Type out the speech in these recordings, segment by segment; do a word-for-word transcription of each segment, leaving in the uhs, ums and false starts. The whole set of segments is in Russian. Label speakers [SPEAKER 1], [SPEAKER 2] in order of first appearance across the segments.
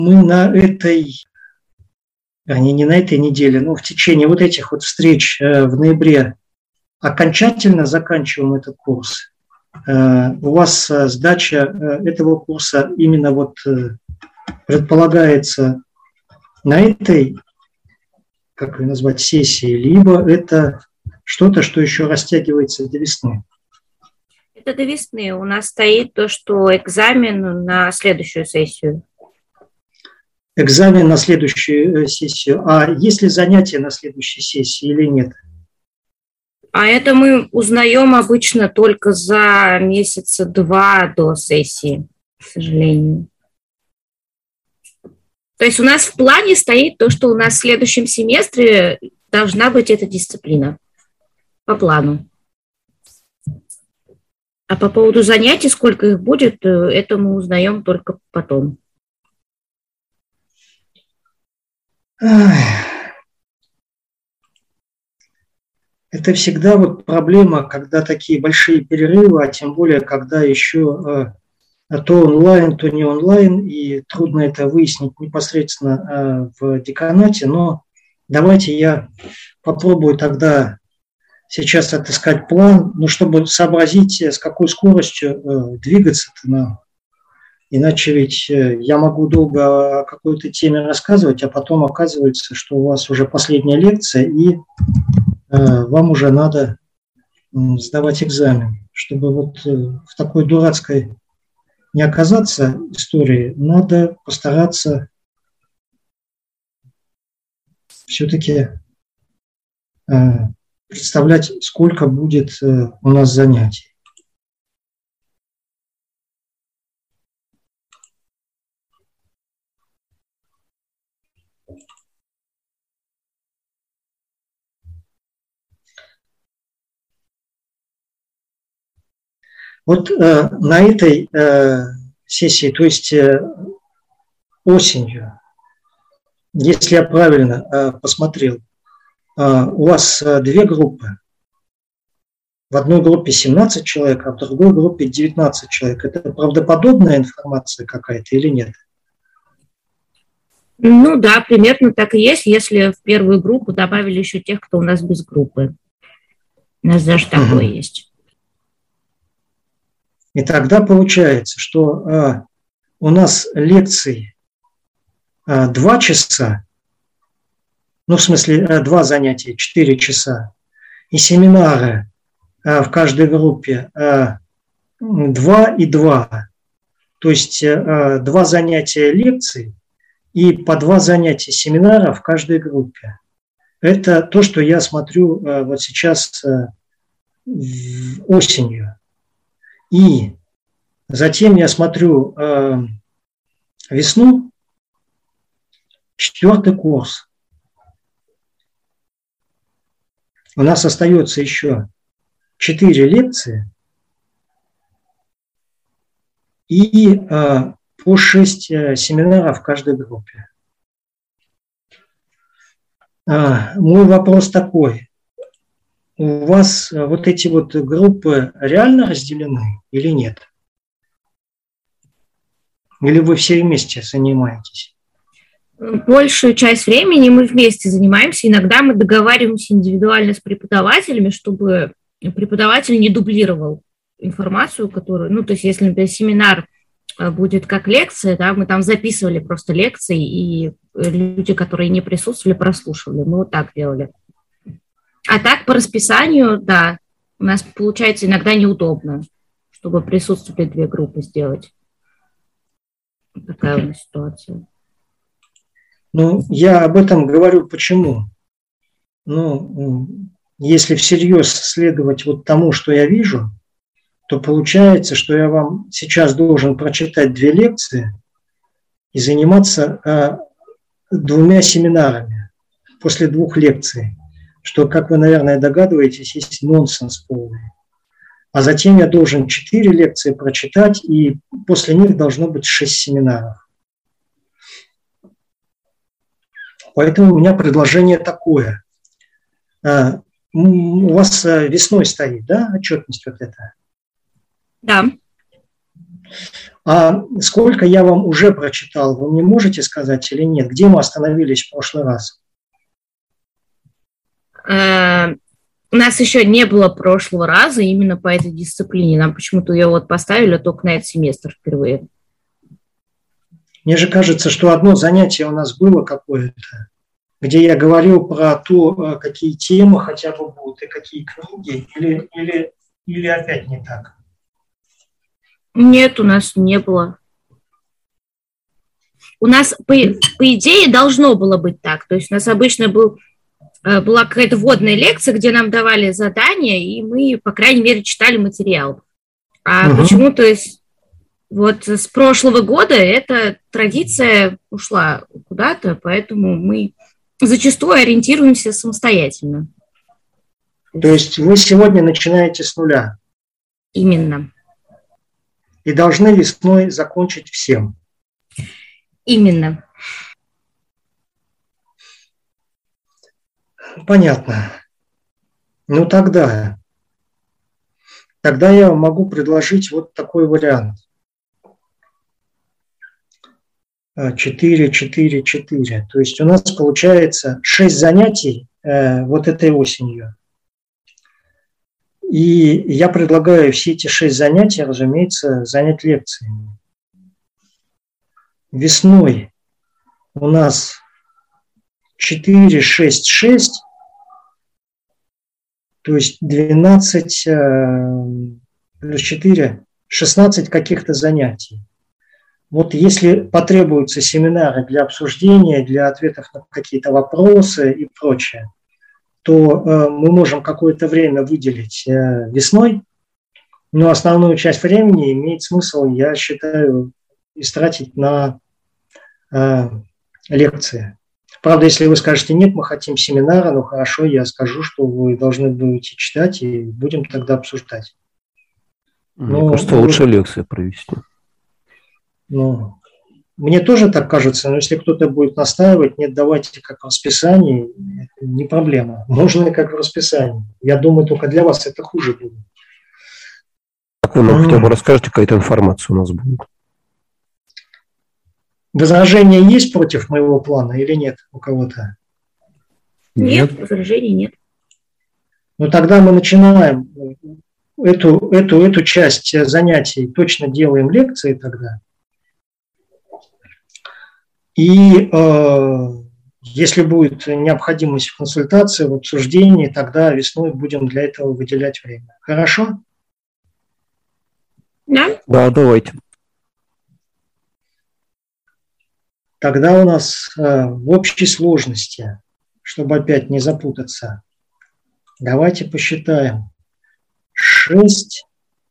[SPEAKER 1] мы на этой, вернее, не на этой неделе, но в течение вот этих вот встреч в ноябре окончательно заканчиваем этот курс. У вас сдача этого курса именно вот предполагается на этой, как ее назвать, сессии, либо это что-то, что еще растягивается до весны?
[SPEAKER 2] Это до весны. У нас стоит то, что экзамен на следующую сессию.
[SPEAKER 1] Экзамен на следующую сессию. А есть ли занятия на следующей сессии или нет?
[SPEAKER 2] А это мы узнаем обычно только за месяца два до сессии, к сожалению. То есть у нас в плане стоит то, что у нас в следующем семестре должна быть эта дисциплина по плану. А по поводу занятий, сколько их будет, это мы узнаем только потом.
[SPEAKER 1] Это всегда вот проблема, когда такие большие перерывы, а тем более, когда еще э, то онлайн, то не онлайн, и трудно это выяснить непосредственно э, в деканате. Но давайте я попробую тогда сейчас отыскать план, ну, чтобы сообразить, с какой скоростью э, двигаться-то нам. Иначе ведь э, я могу долго о какой-то теме рассказывать, а потом оказывается, что у вас уже последняя лекция, и вам уже надо сдавать экзамен. Чтобы вот в такой дурацкой не оказаться истории, надо постараться все-таки представлять, сколько будет у нас занятий. Вот э, на этой э, сессии, то есть э, осенью, если я правильно э, посмотрел, э, у вас э, две группы. В одной группе семнадцать человек, а в другой группе девятнадцать человек. Это правдоподобная информация какая-то или нет?
[SPEAKER 2] Ну да, примерно так и есть, если в первую группу добавили еще тех, кто у нас без группы. У нас даже угу. такое есть.
[SPEAKER 1] И тогда получается, что э, у нас лекции э, два часа, ну в смысле э, два занятия, четыре часа, и семинары э, в каждой группе э, два и два, то есть э, два занятия лекций и по два занятия семинара в каждой группе. Это то, что я смотрю э, вот сейчас э, осенью. И затем я смотрю э, весну, четвертый курс. У нас остается еще четыре лекции и э, по шесть э, семинаров в каждой группе. Э, мой вопрос такой. У вас вот эти вот группы реально разделены или нет? Или вы все вместе занимаетесь?
[SPEAKER 2] Большую часть времени мы вместе занимаемся. Иногда мы договариваемся индивидуально с преподавателями, чтобы преподаватель не дублировал информацию, которую... Ну, то есть, если, например, семинар будет как лекция, да, мы там записывали просто лекции, и люди, которые не присутствовали, прослушивали. Мы вот так делали. А так, по расписанию, да, у нас получается иногда неудобно, чтобы присутствовали две группы сделать. Такая у нас ситуация.
[SPEAKER 1] Ну, я об этом говорю почему. Ну, если всерьез следовать вот тому, что я вижу, то получается, что я вам сейчас должен прочитать две лекции и заниматься э, двумя семинарами после двух лекций, что, как вы, наверное, догадываетесь, есть нонсенс полный. А затем я должен четыре лекции прочитать, и после них должно быть шесть семинаров. Поэтому у меня предложение такое. У вас весной стоит, да, отчетность вот эта?
[SPEAKER 2] Да.
[SPEAKER 1] А сколько я вам уже прочитал, вы мне можете сказать или нет? Где мы остановились в прошлый раз?
[SPEAKER 2] У нас еще не было прошлого раза именно по этой дисциплине. Нам почему-то ее вот поставили только на этот семестр впервые.
[SPEAKER 1] Мне же кажется, что одно занятие у нас было какое-то, где я говорил про то, какие темы хотя бы будут и какие книги, или, или, или опять не так?
[SPEAKER 2] Нет, у нас не было. У нас, по, по идее, должно было быть так. То есть у нас обычно был, была какая-то вводная лекция, где нам давали задания, и мы, по крайней мере, читали материал. А угу. почему-то вот с прошлого года эта традиция ушла куда-то, поэтому мы зачастую ориентируемся самостоятельно.
[SPEAKER 1] То есть вы сегодня начинаете с нуля?
[SPEAKER 2] Именно.
[SPEAKER 1] И должны весной закончить всем?
[SPEAKER 2] Именно.
[SPEAKER 1] Понятно. Ну тогда, тогда я могу предложить вот такой вариант. четыре, четыре, четыре. То есть у нас получается шесть занятий э, вот этой осенью. И я предлагаю все эти шесть занятий, разумеется, занять лекциями. Весной у нас четыре, шесть, шесть, то есть двенадцать э, плюс четыре, шестнадцать каких-то занятий. Вот если потребуются семинары для обсуждения, для ответов на какие-то вопросы и прочее, то э, мы можем какое-то время выделить э, весной, но основную часть времени имеет смысл, я считаю, истратить на э, лекции. Правда, если вы скажете, нет, мы хотим семинара, ну хорошо, я скажу, что вы должны будете читать, и будем тогда обсуждать.
[SPEAKER 3] Мне но, кажется, лучше вы... лекции провести.
[SPEAKER 1] Ну, мне тоже так кажется, но если кто-то будет настаивать, нет, давайте как в расписании, не проблема. Можно и как в расписании. Я думаю, только для вас это хуже будет.
[SPEAKER 3] Так вы нам хотя бы расскажете, какая-то информация у нас будет.
[SPEAKER 1] Возражения есть против моего плана или нет у кого-то?
[SPEAKER 2] Нет, возражений нет.
[SPEAKER 1] Ну тогда мы начинаем эту, эту, эту часть занятий, точно делаем лекции тогда. И э, если будет необходимость в консультации, в обсуждении, тогда весной будем для этого выделять время. Хорошо?
[SPEAKER 2] Да.
[SPEAKER 3] Да, давайте.
[SPEAKER 1] Тогда у нас э, в общей сложности, чтобы опять не запутаться, давайте посчитаем. шесть.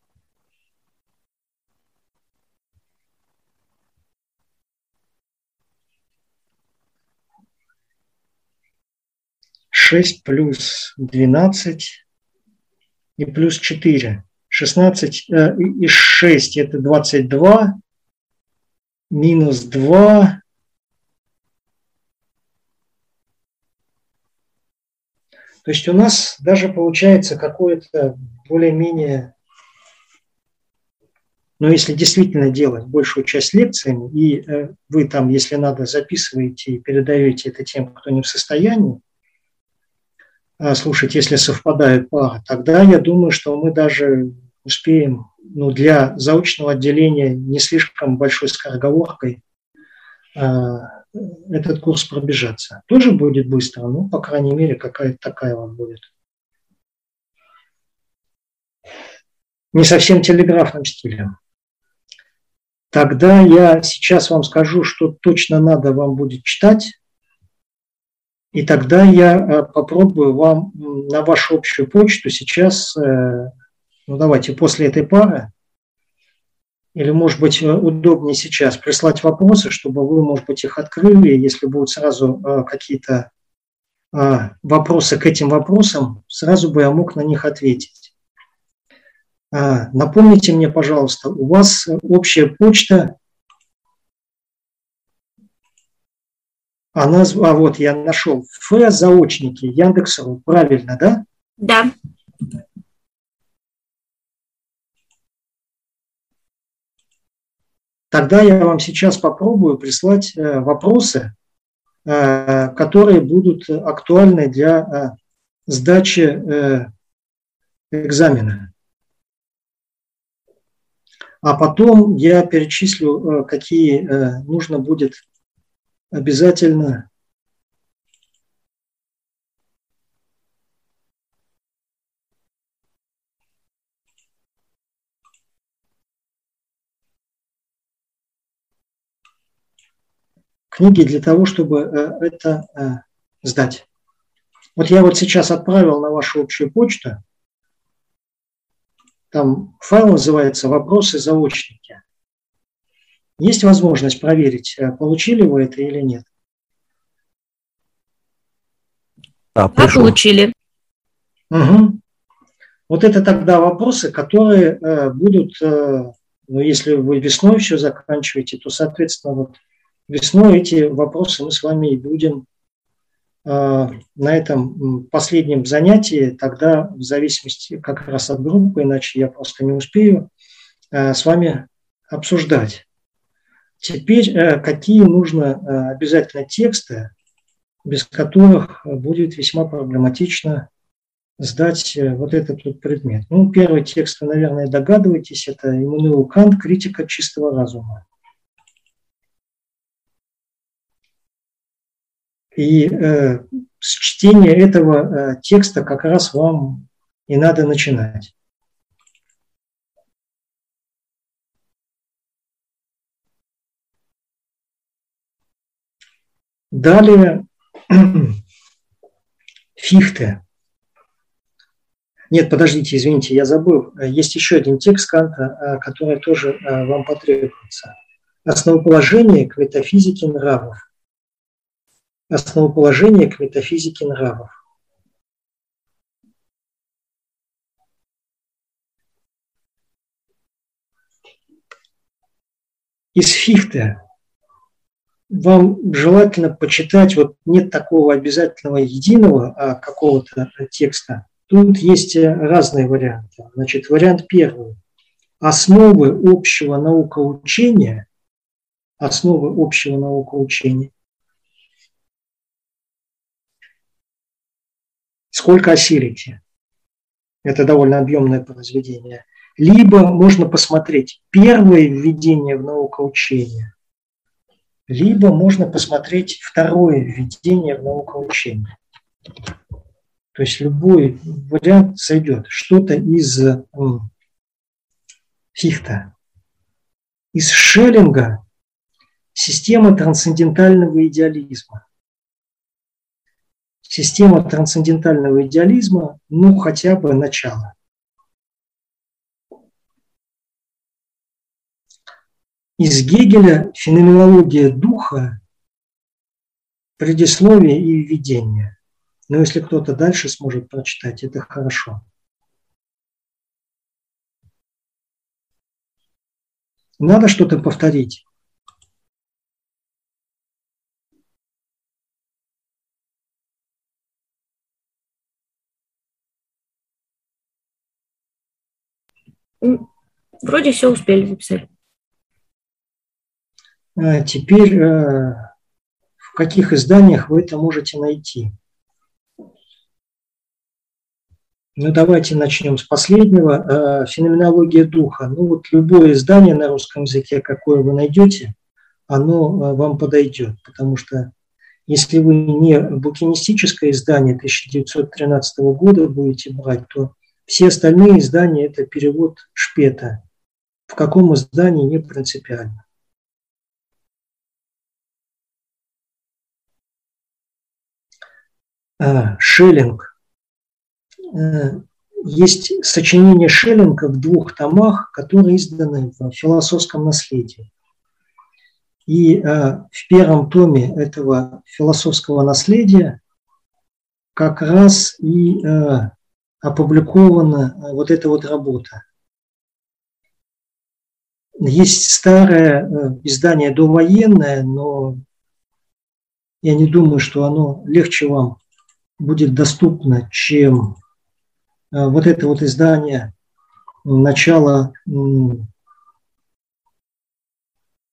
[SPEAKER 1] шесть плюс двенадцать и плюс четыре. шестнадцать э, и шесть это двадцать два. Минус два. То есть у нас даже получается какое-то более-менее, ну если действительно делать большую часть лекциями, и э, вы там, если надо, записываете и передаете это тем, кто не в состоянии э, слушать, если совпадают пары, тогда я думаю, что мы даже успеем, ну, для заочного отделения не слишком большой скороговоркой э, этот курс пробежаться. Тоже будет быстро, но, по крайней мере, какая-то такая вот будет. Не совсем телеграфным стилем. Тогда я сейчас вам скажу, что точно надо вам будет читать, и тогда я попробую вам на вашу общую почту сейчас, ну давайте после этой пары, или, может быть, удобнее сейчас прислать вопросы, чтобы вы, может быть, их открыли. Если будут сразу э, какие-то э, вопросы к этим вопросам, сразу бы я мог на них ответить. Э, напомните мне, пожалуйста, у вас общая почта, она, а вот я нашел, Ф заочники, Яндекс.ру, правильно, да?
[SPEAKER 2] Да.
[SPEAKER 1] Тогда я вам сейчас попробую прислать вопросы, которые будут актуальны для сдачи экзамена. А потом я перечислю, какие нужно будет обязательно книги для того, чтобы это сдать. Вот я вот сейчас отправил на вашу общую почту. Там файл называется «Вопросы-заочники». Есть возможность проверить, получили вы это или нет?
[SPEAKER 2] Да, получили.
[SPEAKER 1] Угу. Вот это тогда вопросы, которые э, будут, э, ну, если вы весной все заканчиваете, то, соответственно, вот весной эти вопросы мы с вами и будем э, на этом последнем занятии, тогда в зависимости как раз от группы, иначе я просто не успею э, с вами обсуждать. Теперь э, какие нужно э, обязательно тексты, без которых будет весьма проблематично сдать вот этот вот предмет. Ну, первый текст, вы, наверное, догадываетесь, это Иммануил Кант «Критика чистого разума». И э, с чтения этого э, текста как раз вам и надо начинать. Далее Фихте. Нет, подождите, извините, я забыл. Есть еще один текст Канта, который тоже вам потребуется. Основоположение к метафизике нравов. Основоположение к метафизике нравов. Из Фихте вам желательно почитать, вот нет такого обязательного единого а какого-то текста. Тут есть разные варианты. Значит, вариант первый. Основы общего наукоучения. Основы общего наукоучения. Сколько осилите? Это довольно объемное произведение. Либо можно посмотреть первое введение в наукоучение, либо можно посмотреть второе введение в наукоучение. То есть любой вариант сойдет. Что-то из Фихта. Из Шеллинга система трансцендентального идеализма. Система трансцендентального идеализма, ну хотя бы начало. Из Гегеля феноменология духа, предисловие и введение. Но если кто-то дальше сможет прочитать, это хорошо. Надо что-то повторить.
[SPEAKER 2] Вроде все успели записать.
[SPEAKER 1] А теперь в каких изданиях вы это можете найти? Ну, давайте начнем с последнего. Феноменология духа. Ну, вот любое издание на русском языке, какое вы найдете, оно вам подойдет. Потому что если вы не букинистическое издание тысяча девятьсот тринадцатого года будете брать, то все остальные издания – это перевод Шпета. В каком издании не принципиально. Шеллинг. Есть сочинение Шеллинга в двух томах, которые изданы в философском наследии. И в первом томе этого философского наследия как раз и опубликована вот эта вот работа. Есть старое издание довоенное, но я не думаю, что оно легче вам будет доступно, чем вот это вот издание начала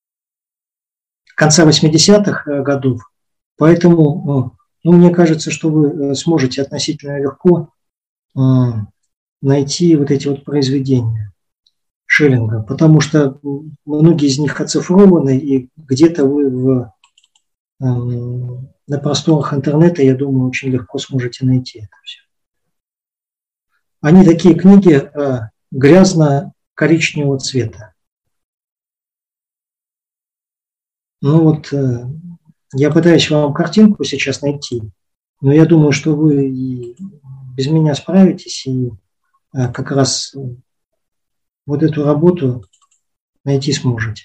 [SPEAKER 1] конца восьмидесятых годов. Поэтому, ну, мне кажется, что вы сможете относительно легко найти вот эти вот произведения Шеллинга, потому что многие из них оцифрованы, и где-то вы в, на просторах интернета, я думаю, очень легко сможете найти это все. Они такие книги грязно-коричневого цвета. Ну вот, я пытаюсь вам картинку сейчас найти, но я думаю, что вы и без меня справитесь, и как раз вот эту работу найти сможете.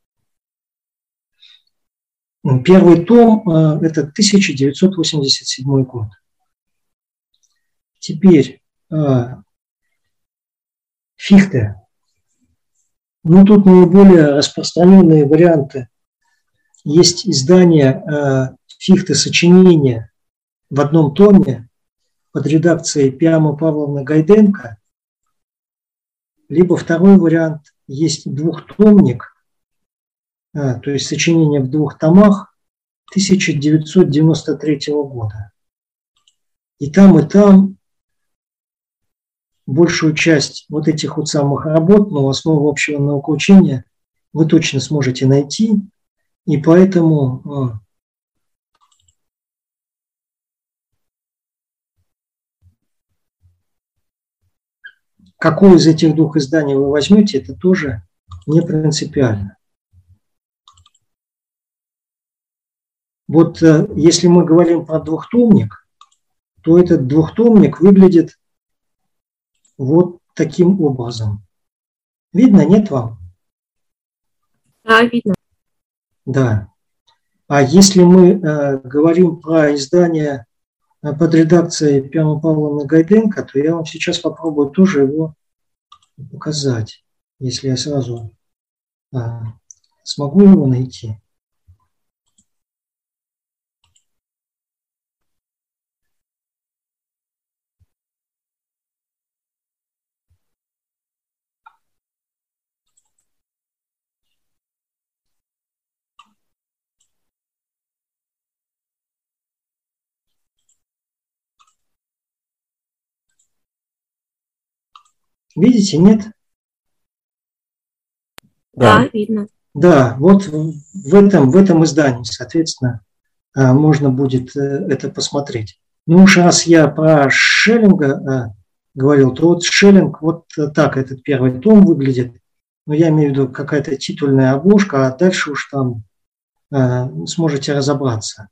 [SPEAKER 1] Первый том – это тысяча девятьсот восемьдесят седьмой год. Теперь Фихте. Ну, тут наиболее распространенные варианты. Есть издание Фихте сочинения в одном томе под редакцией Пиамы Павловны Гайденко. Либо второй вариант, есть двухтомник, а, то есть сочинение в двух томах тысяча девятьсот девяносто третьего года. И там, и там большую часть вот этих вот самых работ, но основу общего науковучения вы точно сможете найти, и поэтому а, какое из этих двух изданий вы возьмете, это тоже не принципиально. Вот если мы говорим про двухтомник, то этот двухтомник выглядит вот таким образом. Видно, нет вам?
[SPEAKER 2] Да, видно.
[SPEAKER 1] Да. А если мы э, говорим про издание под редакцией Пиамы Павловны Гайденко, то я вам сейчас попробую тоже его показать, если я сразу а, смогу его найти. Видите, нет?
[SPEAKER 2] Да, да, видно.
[SPEAKER 1] Да, вот в этом, в этом издании, соответственно, можно будет это посмотреть. Ну уж раз я про Шеллинга говорил, то вот Шеллинг вот так этот первый том выглядит. Ну, я имею в виду какая-то титульная обложка, а дальше уж там сможете разобраться.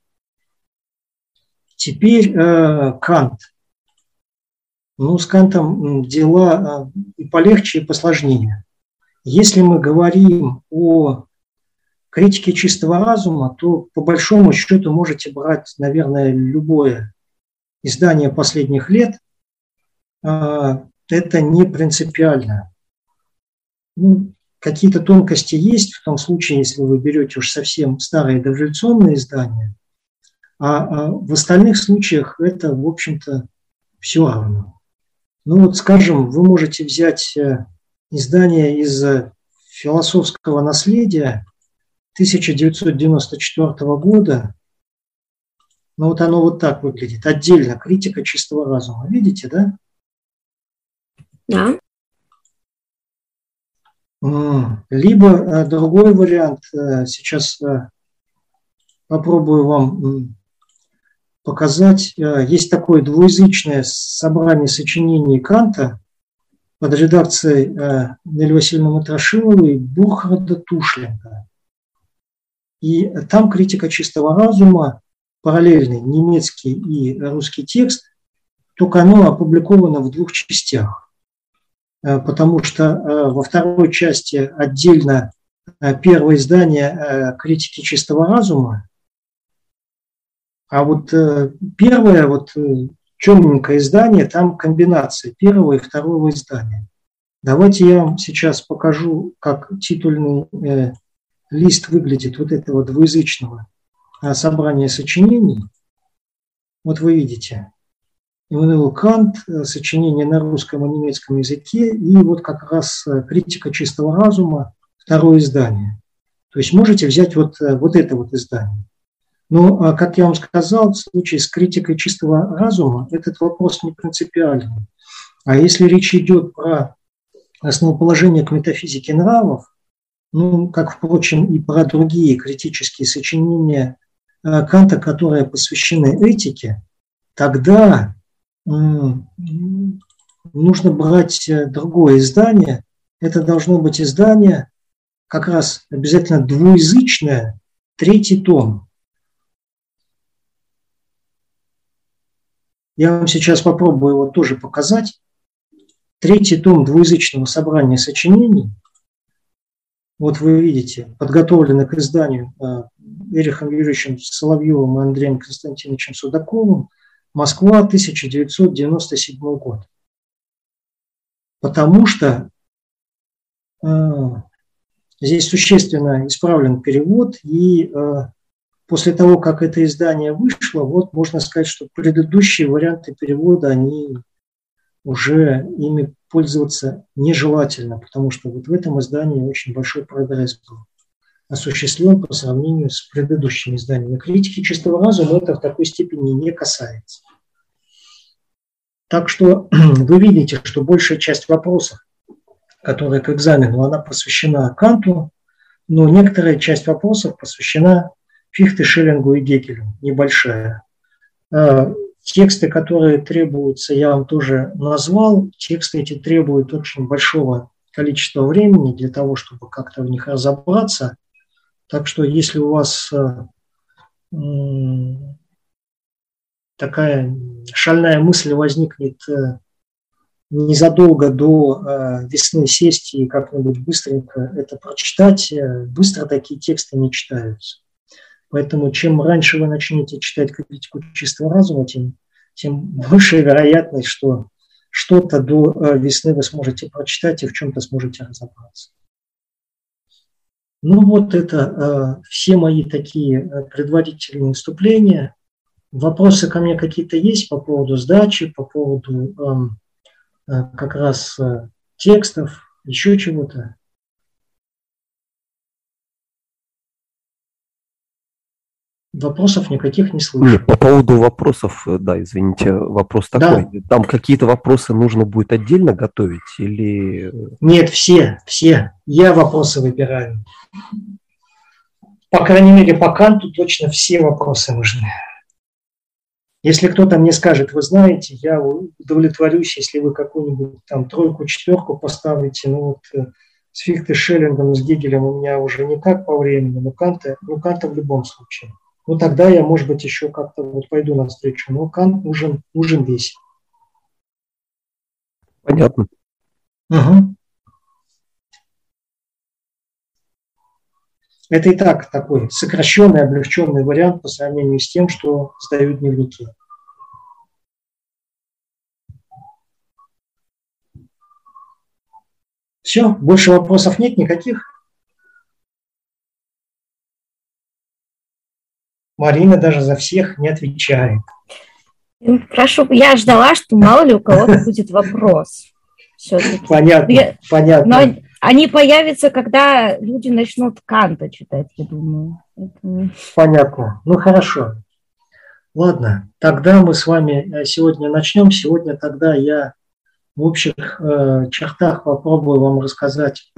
[SPEAKER 1] Теперь Кант. Ну, с Кантом дела и полегче, и посложнее. Если мы говорим о критике чистого разума, то по большому счету можете брать, наверное, любое издание последних лет. Это не принципиально. Ну, какие-то тонкости есть в том случае, если вы берете уж совсем старые дореволюционные издания, а в остальных случаях это, в общем-то, все равно. Ну вот, скажем, вы можете взять издание из философского наследия тысяча девятьсот девяносто четвёртого года. Ну вот оно вот так выглядит. Отдельно критика чистого разума. Видите, да?
[SPEAKER 2] Да.
[SPEAKER 1] Либо другой вариант. Сейчас попробую вам показать. Есть такое двуязычное собрание сочинений Канта под редакцией Нелли Васильевны Матрошиловой и Бурхарда Тушлинга. И там критика чистого разума, параллельный немецкий и русский текст, только оно опубликовано в двух частях. Потому что во второй части отдельно первое издание критики чистого разума, а вот первое, вот темненькое издание, там комбинация первого и второго издания. Давайте я вам сейчас покажу, как титульный э, лист выглядит вот этого двуязычного э, собрания сочинений. Вот вы видите. Иммануил Кант, э, сочинение на русском и немецком языке, и вот как раз э, критика чистого разума, второе издание. То есть можете взять вот, вот это вот издание. Но, как я вам сказал, в случае с критикой чистого разума этот вопрос не принципиальный. А если речь идет про основоположение к метафизике нравов, ну, как, впрочем, и про другие критические сочинения Канта, которые посвящены этике, тогда м, нужно брать другое издание. Это должно быть издание как раз обязательно двуязычное, третий том. Я вам сейчас попробую его тоже показать. Третий том двуязычного собрания сочинений. Вот вы видите, подготовленный к изданию Эрихом Юрьевичем Соловьевым и Андреем Константиновичем Судаковым, Москва, тысяча девятьсот девяносто седьмой год. Потому что э, здесь существенно исправлен перевод, и э, после того, как это издание вышло, вот можно сказать, что предыдущие варианты перевода, они уже ими пользоваться нежелательно, потому что вот в этом издании очень большой прогресс был осуществлен по сравнению с предыдущими изданиями. Критики чистого разума это в такой степени не касается. Так что вы видите, что большая часть вопросов, которые к экзамену, она посвящена Канту, но некоторая часть вопросов посвящена Фихте, Шеллингу и Гегелю, небольшая. Тексты, которые требуются, я вам тоже назвал. Тексты эти требуют очень большого количества времени для того, чтобы как-то в них разобраться. Так что если у вас э, такая шальная мысль возникнет э, незадолго до э, весны сесть и как-нибудь быстренько это прочитать, э, быстро такие тексты не читаются. Поэтому чем раньше вы начнете читать критику чистого разума, тем, тем больше вероятность, что что-то до весны вы сможете прочитать и в чем-то сможете разобраться. Ну вот это э, все мои такие предварительные вступления. Вопросы ко мне какие-то есть по поводу сдачи, по поводу э, э, как раз э, текстов, еще чего-то? Вопросов никаких не слышу.
[SPEAKER 3] Нет, по поводу вопросов, да, извините, вопрос такой. Да. Там какие-то вопросы нужно будет отдельно готовить или...
[SPEAKER 1] Нет, все, все. Я вопросы выбираю. По крайней мере, по Канту точно все вопросы нужны. Если кто-то мне скажет, вы знаете, я удовлетворюсь, если вы какую-нибудь там тройку, четверку поставите, ну вот с Фихте, Шеллингом, с Гегелем у меня уже не так по времени, но Канта, ну Канта в любом случае. Ну, тогда я, может быть, еще как-то вот пойду навстречу. Но Кант нужен, нужен весь.
[SPEAKER 3] Понятно.
[SPEAKER 1] Угу. Это и так такой сокращенный, облегченный вариант по сравнению с тем, что сдают дневники. Все, больше вопросов нет никаких? Марина даже за всех не отвечает.
[SPEAKER 2] Прошу, я ждала, что мало ли у кого-то будет вопрос. Все-таки.
[SPEAKER 1] Понятно, я, понятно.
[SPEAKER 2] Но они появятся, когда люди начнут Канта читать, я думаю. Это...
[SPEAKER 1] Понятно. Ну, хорошо. Ладно, тогда мы с вами сегодня начнем. Сегодня тогда я в общих э, чертах попробую вам рассказать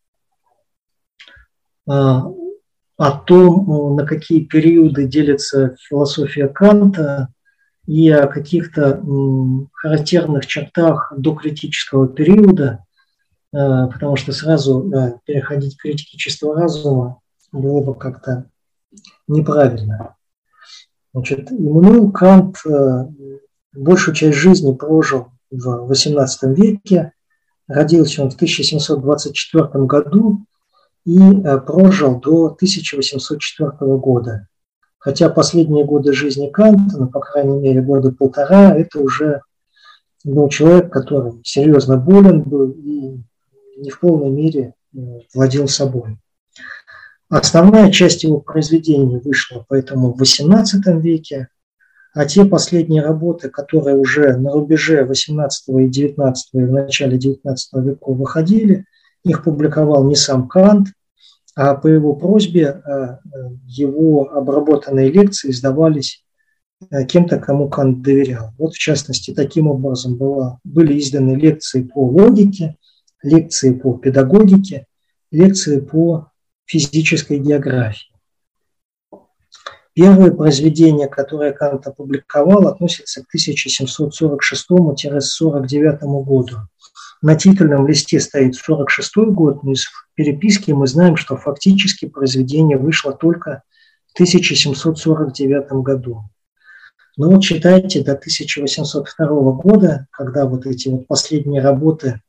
[SPEAKER 1] э, о том, на какие периоды делится философия Канта и о каких-то характерных чертах докритического периода, потому что сразу переходить к критике чистого разума было бы как-то неправильно. Значит, Иммануил Кант большую часть жизни прожил в восемнадцатом веке, родился он в тысяча семьсот двадцать четвёртом году, и прожил до тысяча восемьсот четвёртого года. Хотя последние годы жизни Канта, ну, по крайней мере, года полтора, это уже был человек, который серьезно болен был и не в полной мере владел собой. Основная часть его произведений вышла поэтому в восемнадцатом веке, а те последние работы, которые уже на рубеже восемнадцатого и девятнадцатого и в начале девятнадцатого века выходили, их публиковал не сам Кант, а по его просьбе его обработанные лекции сдавались кем-то, кому Кант доверял. Вот, в частности, таким образом была, были изданы лекции по логике, лекции по педагогике, лекции по физической географии. Первое произведение, которое Кант опубликовал, относится к тысяча семьсот сорок шестому — сорок девятому году. На титульном листе стоит сорок шестой год, но из переписки мы знаем, что фактически произведение вышло только в тысяча семьсот сорок девятом году. Но вот читайте до тысяча восемьсот второго года, когда вот эти вот последние работы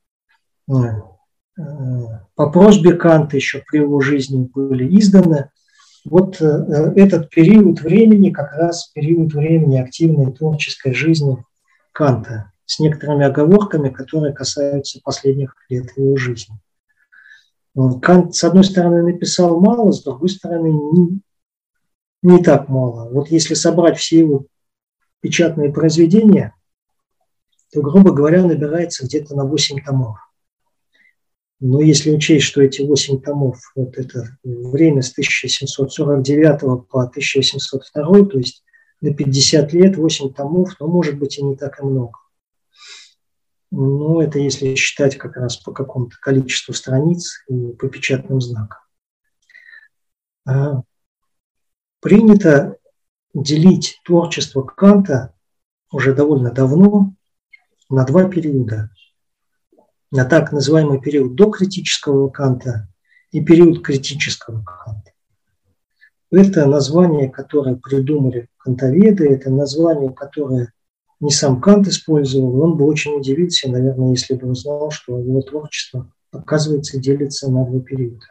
[SPEAKER 1] по просьбе Канта еще при его жизни были изданы. Вот этот период времени, как раз период времени активной творческой жизни Канта, с некоторыми оговорками, которые касаются последних лет его жизни. Кант, с одной стороны, написал мало, с другой стороны, не, не так мало. Вот если собрать все его печатные произведения, то, грубо говоря, набирается где-то на восемь томов. Но если учесть, что эти восемь томов, вот это время с тысяча семьсот сорок девятого по тысяча восемьсот второй, то есть на пятьдесят лет, восемь томов, ну, может быть, и не так и много. Но это если считать как раз по какому-то количеству страниц и по печатным знакам. Принято делить творчество Канта уже довольно давно на два периода. На так называемый период докритического Канта и период критического Канта. Это название, которое придумали кантоведы, это название, которое не сам Кант использовал. Он бы очень удивился, наверное, если бы узнал, что его творчество, оказывается, делится на два периода.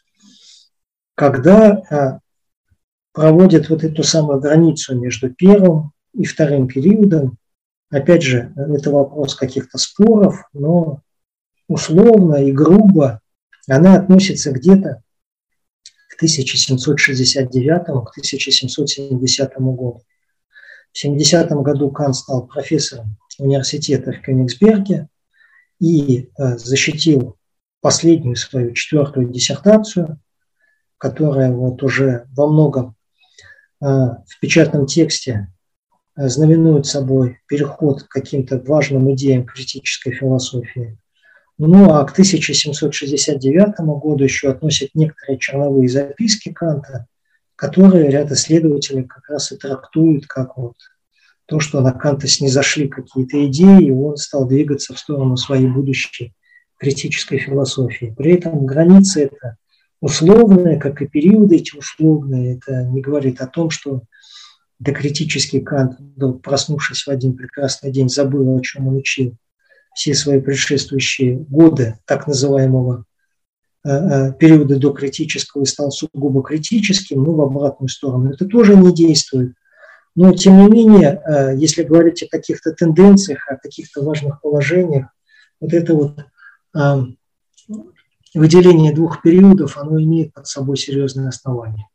[SPEAKER 1] Когда проводят вот эту самую границу между первым и вторым периодом, опять же, это вопрос каких-то споров, но условно и грубо она относится где-то к тысяча семьсот шестьдесят девятому — тысяча семьсот семидесятому году. В семидесятом году Кант стал профессором университета в Кёнигсберге и защитил последнюю свою четвертую диссертацию, которая вот уже во многом в печатном тексте знаменует собой переход к каким-то важным идеям критической философии. Ну а к тысяча семьсот шестьдесят девятому году еще относят некоторые черновые записки Канта, которые ряд исследователей как раз и трактуют как вот то, что на Канта снизошли какие-то идеи, и он стал двигаться в сторону своей будущей критической философии. При этом границы это условные, как и периоды эти условные. Это не говорит о том, что докритический Кант, проснувшись в один прекрасный день, забыл, о чем он учил все свои предшествующие годы так называемого э, э, периода докритического и стал сугубо критическим, но в обратную сторону. Это тоже не действует. Но, тем не менее, э, если говорить о каких-то тенденциях, о каких-то важных положениях, вот это вот э, выделение двух периодов, оно имеет под собой серьезные основания.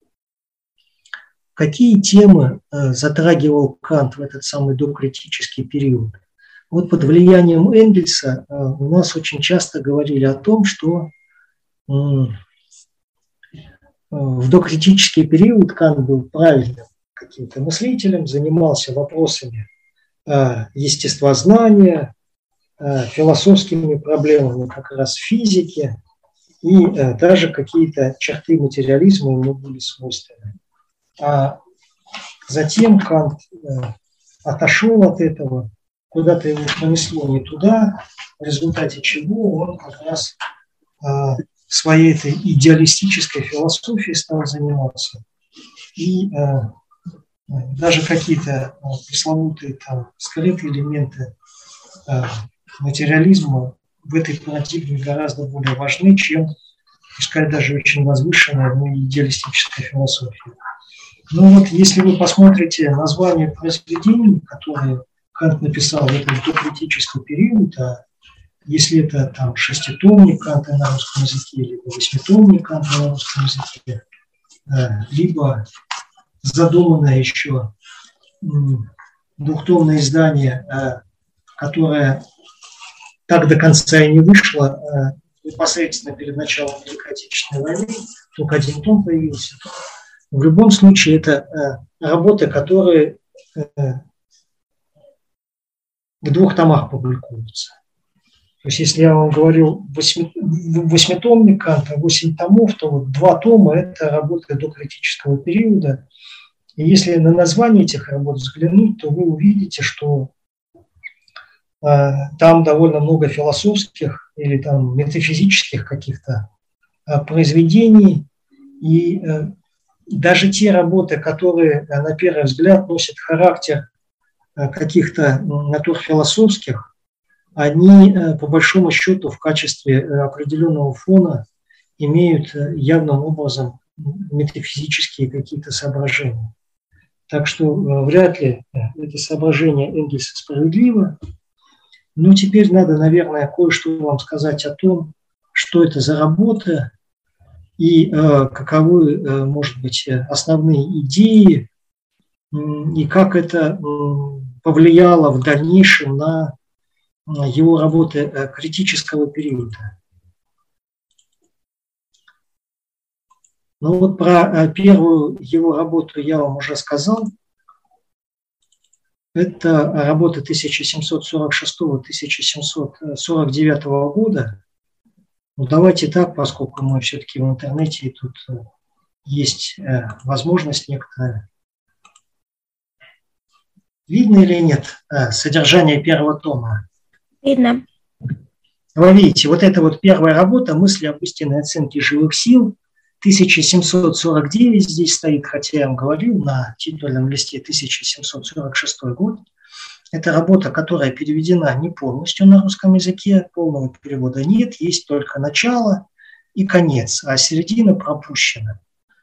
[SPEAKER 1] Какие темы э, затрагивал Кант в этот самый докритический период? Вот под влиянием Энгельса э, у нас очень часто говорили о том, что э, в докритический период Кант был правильным каким-то мыслителем, занимался вопросами э, естествознания, э, философскими проблемами как раз физики, и э, даже какие-то черты материализма ему были свойственны. А затем Кант э, отошел от этого, куда-то его понесло не туда, в результате чего он как раз э, своей этой идеалистической философией стал заниматься. И э, даже какие-то э, пресловутые там скрытые элементы э, материализма в этой парадигме гораздо более важны, чем, пускай даже очень возвышенная, но идеалистическая философия. Ну вот, если вы посмотрите название произведений, которые Кант написал в этот докритический период, а если это там шеститомник Канта на русском языке, либо восьмитомник Канта на русском языке, либо задуманное еще двухтомное издание, которое так до конца и не вышло, непосредственно перед началом Великой Отечественной войны, только один том появился. В любом случае, это работы, которые в двух томах публикуются. То есть, если я вам говорил восьми, восьмитомник Канта, восемь томов, то вот два тома – это работы докритического периода. И если на название этих работ взглянуть, то вы увидите, что э, там довольно много философских или там метафизических каких-то э, произведений. И э, даже те работы, которые э, на первый взгляд носят характер э, каких-то натурфилософских, они, по большому счету, в качестве определенного фона имеют явным образом метафизические какие-то соображения. Так что вряд ли это соображение Энгельса справедливо. Но теперь надо, наверное, кое-что вам сказать о том, что это за работа и каковы, может быть, основные идеи, и как это повлияло в дальнейшем на его работы критического периода. Ну вот про первую его работу я вам уже сказал. Это работа тысяча семьсот сорок шестого — тысяча семьсот сорок девятого года. Ну, давайте так, поскольку мы все-таки в интернете, и тут есть возможность некоторая. Видно или нет содержание первого тома?
[SPEAKER 2] Видно.
[SPEAKER 1] Вы видите, вот это вот первая работа «Мысли об истинной оценке живых сил», тысяча семьсот сорок девять здесь стоит, хотя я вам говорил, на титульном листе тысяча семьсот сорок шестой год. Это работа, которая переведена не полностью на русском языке, полного перевода нет, есть только начало и конец, а середина пропущена.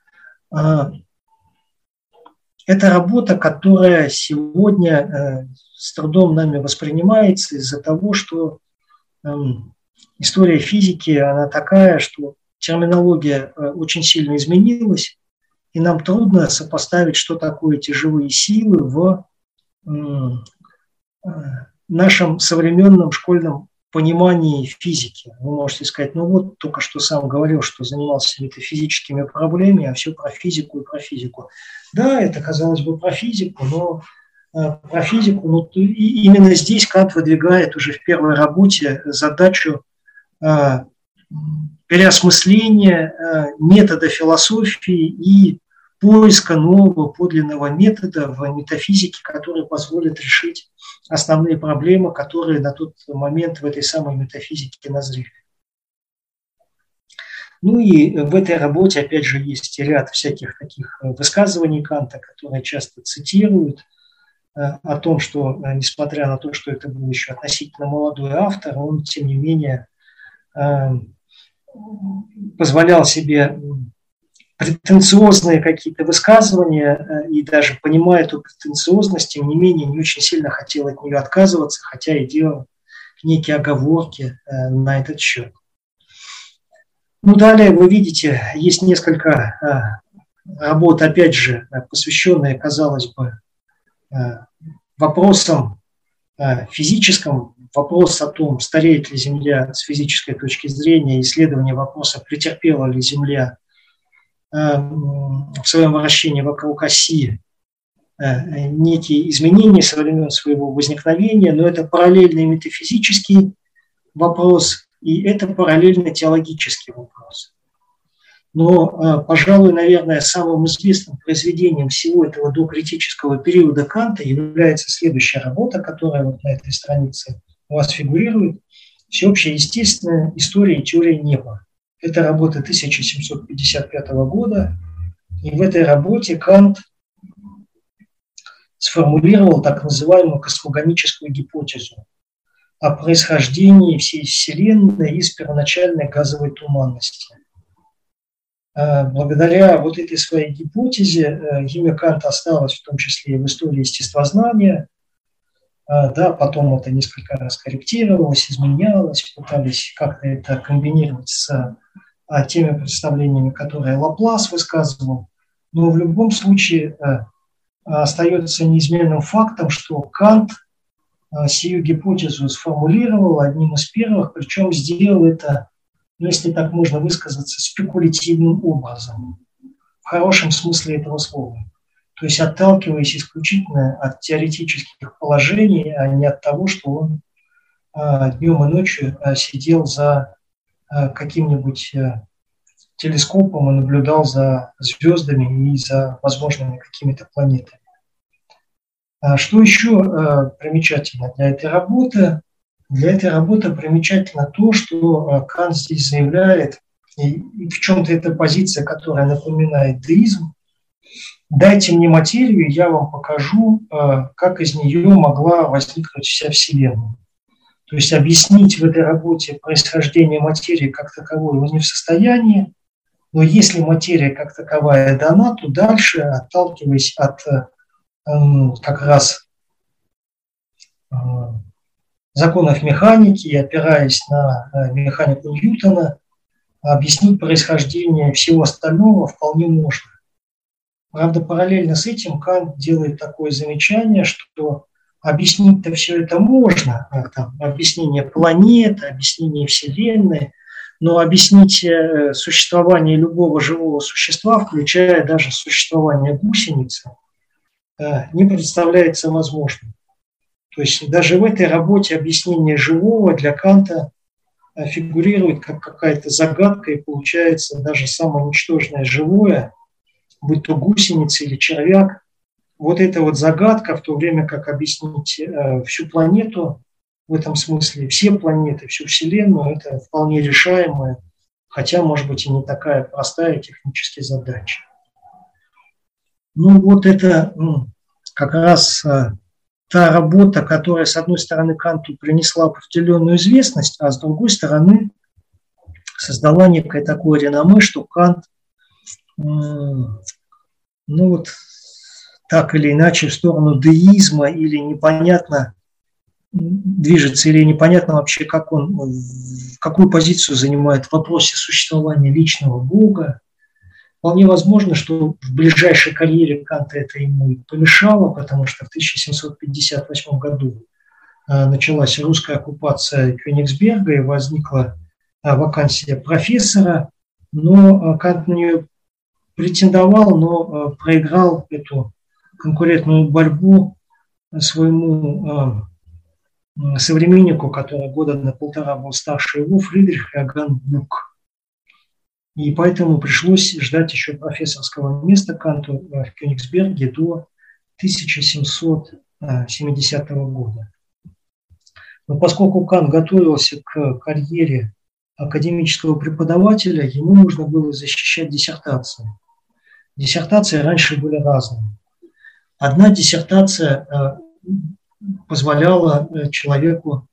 [SPEAKER 1] Это работа, которая сегодня с трудом нами воспринимается из-за того, что э, история физики, она такая, что терминология э, очень сильно изменилась, и нам трудно сопоставить, что такое эти живые силы в э, э, нашем современном школьном понимании физики. Вы можете сказать, ну вот, только что сам говорил, что занимался метафизическими проблемами, а все про физику и про физику. Да, это, казалось бы, про физику, но про физику, но и именно здесь Кант выдвигает уже в первой работе задачу э, переосмысления э, метода философии и поиска нового подлинного метода в метафизике, который позволит решить основные проблемы, которые на тот момент в этой самой метафизике назрели. Ну и в этой работе, опять же, есть ряд всяких таких высказываний Канта, которые часто цитируют, о том, что, несмотря на то, что это был еще относительно молодой автор, он, тем не менее, позволял себе претенциозные какие-то высказывания, и даже понимая эту претенциозность, тем не менее, не очень сильно хотел от нее отказываться, хотя и делал некие оговорки на этот счет. Ну, далее вы видите, есть несколько работ, опять же, посвященные, казалось бы, вопросам физическим, вопрос о том, стареет ли Земля с физической точки зрения, исследование вопроса, претерпела ли Земля в своем вращении вокруг оси некие изменения со времен своего возникновения, но это параллельный метафизический вопрос и это параллельно теологический вопрос. Но, пожалуй, наверное, самым известным произведением всего этого докритического периода Канта является следующая работа, которая вот на этой странице у вас фигурирует. «Всеобщая естественная история и теория неба». Это работа тысяча семьсот пятьдесят пятого года. И в этой работе Кант сформулировал так называемую космогоническую гипотезу о происхождении всей Вселенной из первоначальной газовой туманности. Благодаря вот этой своей гипотезе имя Канта осталось в том числе и в истории естествознания. Да, потом это несколько раз корректировалось, изменялось, пытались как-то это комбинировать с теми представлениями, которые Лаплас высказывал. Но в любом случае остается неизменным фактом, что Кант сию гипотезу сформулировал одним из первых, причем сделал это ну, если так можно высказаться, спекулятивным образом, в хорошем смысле этого слова. То есть отталкиваясь исключительно от теоретических положений, а не от того, что он а, днем и ночью а, сидел за а, каким-нибудь а, телескопом и наблюдал за звездами и за возможными какими-то планетами. А что еще а, примечательно для этой работы? Для этой работы примечательно то, что а, Кант здесь заявляет, и, и в чем-то это позиция, которая напоминает деизм. Дайте мне материю, я вам покажу, как из нее могла возникнуть вся Вселенная. То есть объяснить в этой работе происхождение материи как таковой он не в состоянии, но если материя как таковая дана, то дальше, отталкиваясь от как раз законов механики и опираясь на механику Ньютона, объяснить происхождение всего остального вполне можно. Правда, параллельно с этим Кант делает такое замечание, что объяснить-то все это можно, там, объяснение планет, объяснение Вселенной, но объяснить существование любого живого существа, включая даже существование гусеницы, не представляется возможным. То есть даже в этой работе объяснение живого для Канта фигурирует как какая-то загадка, и получается даже самое ничтожное живое, будь то гусеница или червяк, вот эта вот загадка, в то время как объяснить э, всю планету, в этом смысле все планеты, всю Вселенную, это вполне решаемая, хотя, может быть, и не такая простая техническая задача. Ну вот это ну, как раз э, та работа, которая, с одной стороны, Канту принесла определенную известность, а с другой стороны, создала некое такое реноме, что Кант ну вот так или иначе в сторону деизма или непонятно движется, или непонятно вообще, как он, какую позицию занимает в вопросе существования личного Бога. Вполне возможно, что в ближайшей карьере Канта это ему и помешало, потому что в тысяча семьсот пятьдесят восьмом году началась русская оккупация Кёнигсберга и возникла вакансия профессора, но Кант на нее претендовал, но проиграл эту конкурентную борьбу своему современнику, который года на полтора был старше его, Фридрих Иоганн Бук. И поэтому пришлось ждать еще профессорского места Канту в Кёнигсберге до тысяча семьсот семидесятого года. Но поскольку Кант готовился к карьере академического преподавателя, ему нужно было защищать диссертации. Диссертации раньше были разные. Одна диссертация позволяла человеку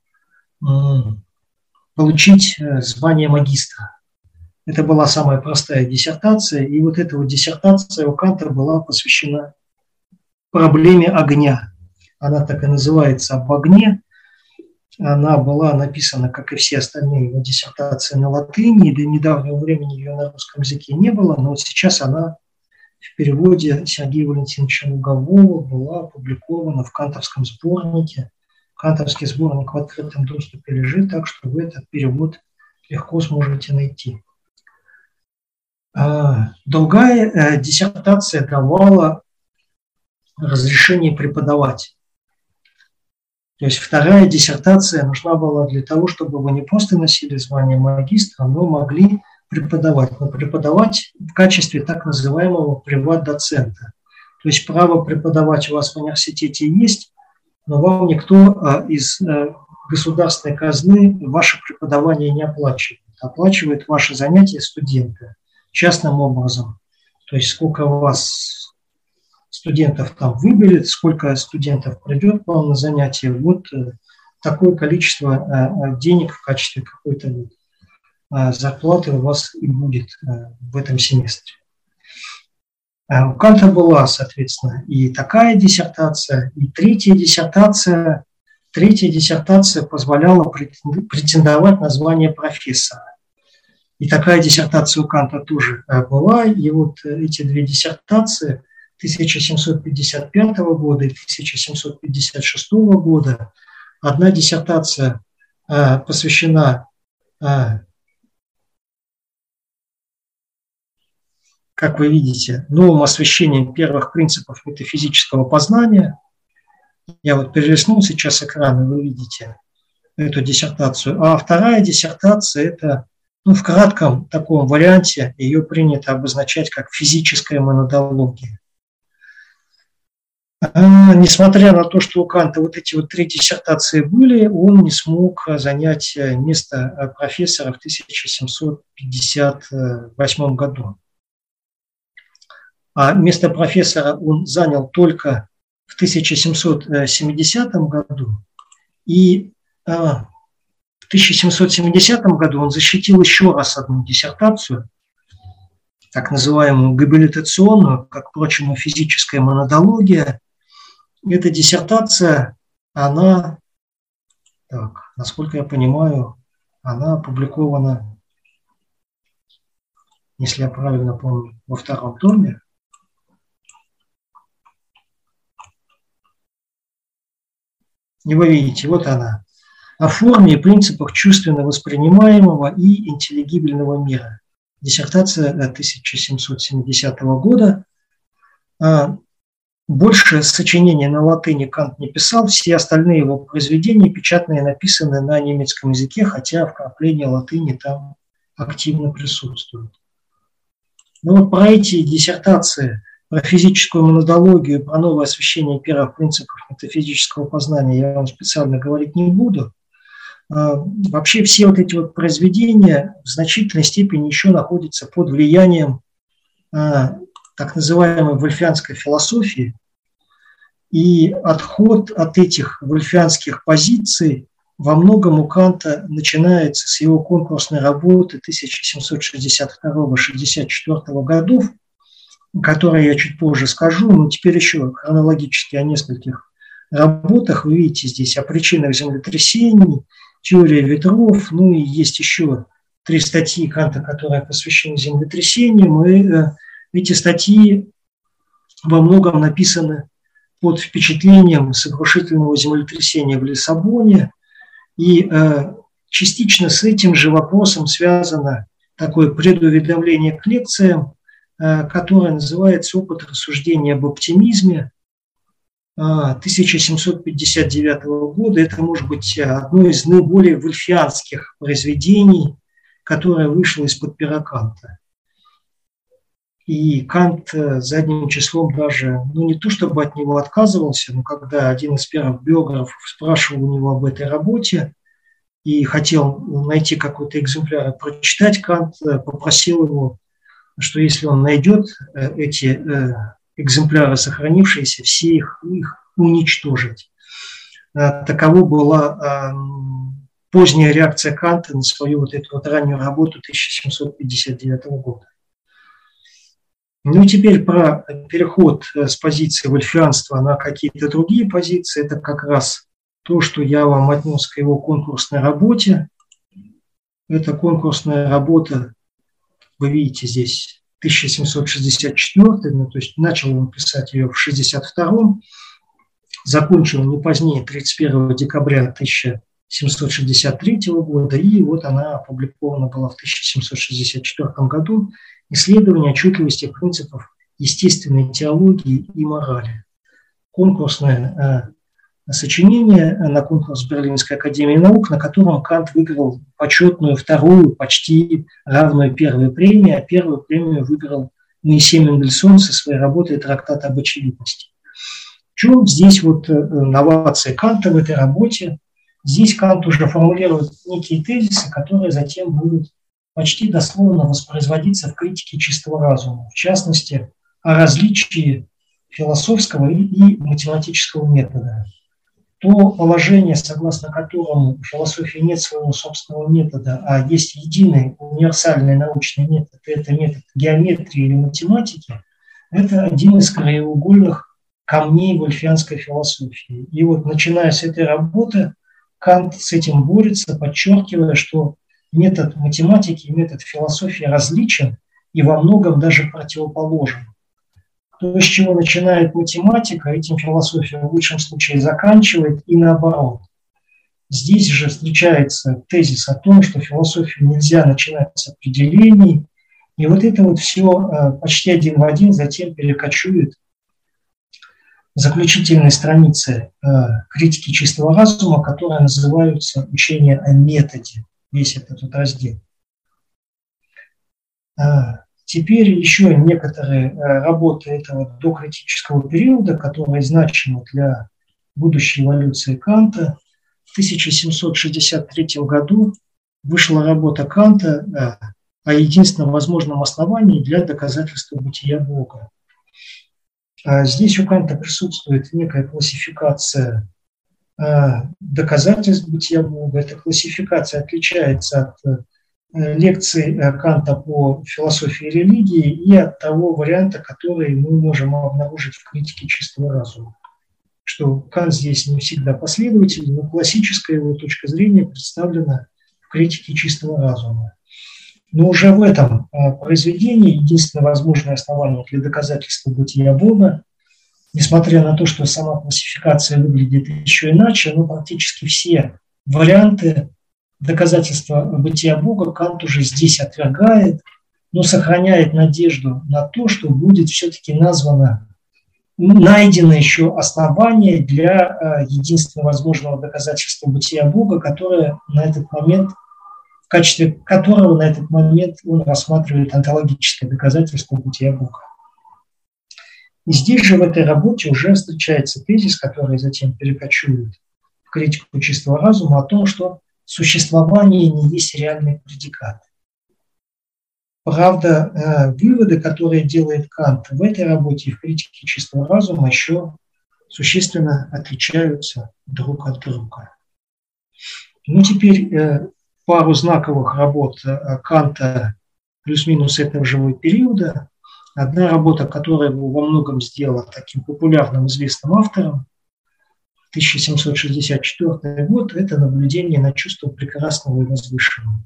[SPEAKER 1] получить звание магистра. Это была самая простая диссертация, и вот эта вот диссертация у Канта была посвящена проблеме огня. Она так и называется «Об огне». Она была написана, как и все остальные его диссертации, на латыни, и до недавнего времени ее на русском языке не было, но вот сейчас она в переводе Сергея Валентиновича Лугового была опубликована в кантовском сборнике. Кантовский сборник в открытом доступе лежит, так что вы этот перевод легко сможете найти. Другая диссертация давала разрешение преподавать. То есть вторая диссертация нужна была для того, чтобы вы не просто носили звание магистра, но могли преподавать. Но преподавать в качестве так называемого приват-доцента. То есть право преподавать у вас в университете есть, но вам никто из государственной казны ваше преподавание не оплачивает. Оплачивают ваши занятия студенты частным образом. То есть сколько у вас студентов там выберет, сколько студентов придет к вам на занятия, вот такое количество денег в качестве какой-то зарплаты у вас и будет в этом семестре. У Канта была, соответственно, и такая диссертация, и третья диссертация. Третья диссертация позволяла претендовать на звание профессора. И такая диссертация у Канта тоже была. И вот эти две диссертации тысяча семьсот пятьдесят пятого года и тысяча семьсот пятьдесят шестого года. Одна диссертация посвящена как вы видите, новым освещением первых принципов метафизического познания. Я вот перелистнул сейчас экран, и вы видите эту диссертацию. А вторая диссертация – это, ну, в кратком таком варианте, ее принято обозначать как физическая монадология. А, несмотря на то, что у Канта вот эти вот три диссертации были, он не смог занять место профессора в тысяча семьсот пятьдесят восьмом году. А место профессора он занял только в тысяча семьсот семидесятом году. И а, в тысяча семьсот семидесятом году он защитил еще раз одну диссертацию, так называемую габилитационную, как, впрочем, и физическая монадология. Эта диссертация, она, так, насколько я понимаю, она опубликована, если я правильно помню, во втором томе. И вы видите, вот она. О форме и принципах чувственно воспринимаемого и интеллигибельного мира. Диссертация тысяча семьсот семидесятого года. Больше сочинений на латыни Кант не писал, все остальные его произведения печатные написаны на немецком языке, хотя вкрапления латыни там активно присутствуют. Но вот про эти диссертации, про физическую монадологию, про новое освещение первых принципов метафизического познания я вам специально говорить не буду. Вообще все вот эти вот произведения в значительной степени еще находятся под влиянием так называемой вольфианской философии, и отход от этих вольфианских позиций во многом у Канта начинается с его конкурсной работы тысяча семьсот шестьдесят второго — шестьдесят четвёртого годов, о которой я чуть позже скажу, но теперь еще хронологически о нескольких работах. Вы видите здесь о причинах землетрясений, теория ветров, ну и есть еще три статьи Канта, которые посвящены землетрясениям, и эти статьи во многом написаны под впечатлением сокрушительного землетрясения в Лиссабоне, и э, частично с этим же вопросом связано такое предуведомление к лекциям, э, которое называется «Опыт рассуждения об оптимизме» э, тысяча семьсот пятьдесят девятого года. Это может быть одно из наиболее вольфианских произведений, которое вышло из-под пера Канта. И Кант задним числом даже, ну не то чтобы от него отказывался, но когда один из первых биографов спрашивал у него об этой работе и хотел найти какой-то экземпляр и прочитать, Кант попросил его, что если он найдет эти экземпляры сохранившиеся, все их, их уничтожить. Таково была поздняя реакция Канта на свою вот эту вот раннюю работу тысяча семьсот пятьдесят девятого года. Ну и теперь про переход с позиции вольфианства на какие-то другие позиции. Это как раз то, что я вам отнес к его конкурсной работе. Это конкурсная работа, вы видите здесь, тысяча семьсот шестьдесят четвёртый, ну, то есть начал он писать ее в шестьдесят втором, закончил не позднее тридцать первого декабря тысяча семьсот шестьдесят третьего года, и вот она опубликована была в тысяча семьсот шестьдесят четвёртом году. Исследование отчетливости принципов естественной теологии и морали. Конкурсное э, сочинение на конкурс Берлинской академии наук, на котором Кант выиграл почетную вторую, почти равную первой премию, а первую премию выиграл Моисей Мендельсон со своей работой «Трактат об очевидности». В чем здесь вот э, новация Канта в этой работе? Здесь Кант уже формулирует некие тезисы, которые затем будут почти дословно воспроизводиться в критике чистого разума, в частности, о различии философского и математического метода. То положение, согласно которому в философии нет своего собственного метода, а есть единый универсальный научный метод, это метод геометрии или математики, это один из краеугольных камней вольфианской философии. И вот начиная с этой работы, Кант с этим борется, подчеркивая, что метод математики и метод философии различен и во многом даже противоположен. То, с чего начинает математика, этим философия в лучшем случае заканчивает, и наоборот. Здесь же встречается тезис о том, что философию нельзя начинать с определений, И вот это вот все почти один в один затем перекочует в заключительные страницы критики чистого разума, которые называются «Учение о методе», весь этот вот раздел. Теперь еще некоторые работы этого докритического периода, которые значимы для будущей эволюции Канта. В тысяча семьсот шестьдесят третьем году вышла работа Канта о единственном возможном основании для доказательства бытия Бога. Здесь у Канта присутствует некая классификация доказательств бытия Бога. Эта классификация отличается от лекций Канта по философии религии и от того варианта, который мы можем обнаружить в критике чистого разума. Что Кант здесь не всегда последователь, но классическая его точка зрения представлена в критике чистого разума. Но уже в этом произведении единственное возможное основание для доказательства бытия Бога, несмотря на то, что сама классификация выглядит еще иначе, но практически все варианты доказательства бытия Бога Кант уже здесь отвергает, но сохраняет надежду на то, что будет все-таки названо, найдено еще основание для единственного возможного доказательства бытия Бога, которое на этот момент, в качестве которого на этот момент он рассматривает онтологическое доказательство бытия Бога. И здесь же в этой работе уже встречается тезис, который затем перекочует в критику чистого разума, о том, что существование не есть реальный предикат. Правда, выводы, которые делает Кант в этой работе и в критике чистого разума, еще существенно отличаются друг от друга. Ну, теперь пару знаковых работ Канта плюс-минус этого же периода. Одна работа, которая его во многом сделала таким популярным, известным автором, тысяча семьсот шестьдесят четвёртый год, это наблюдение на чувство прекрасного и возвышенного.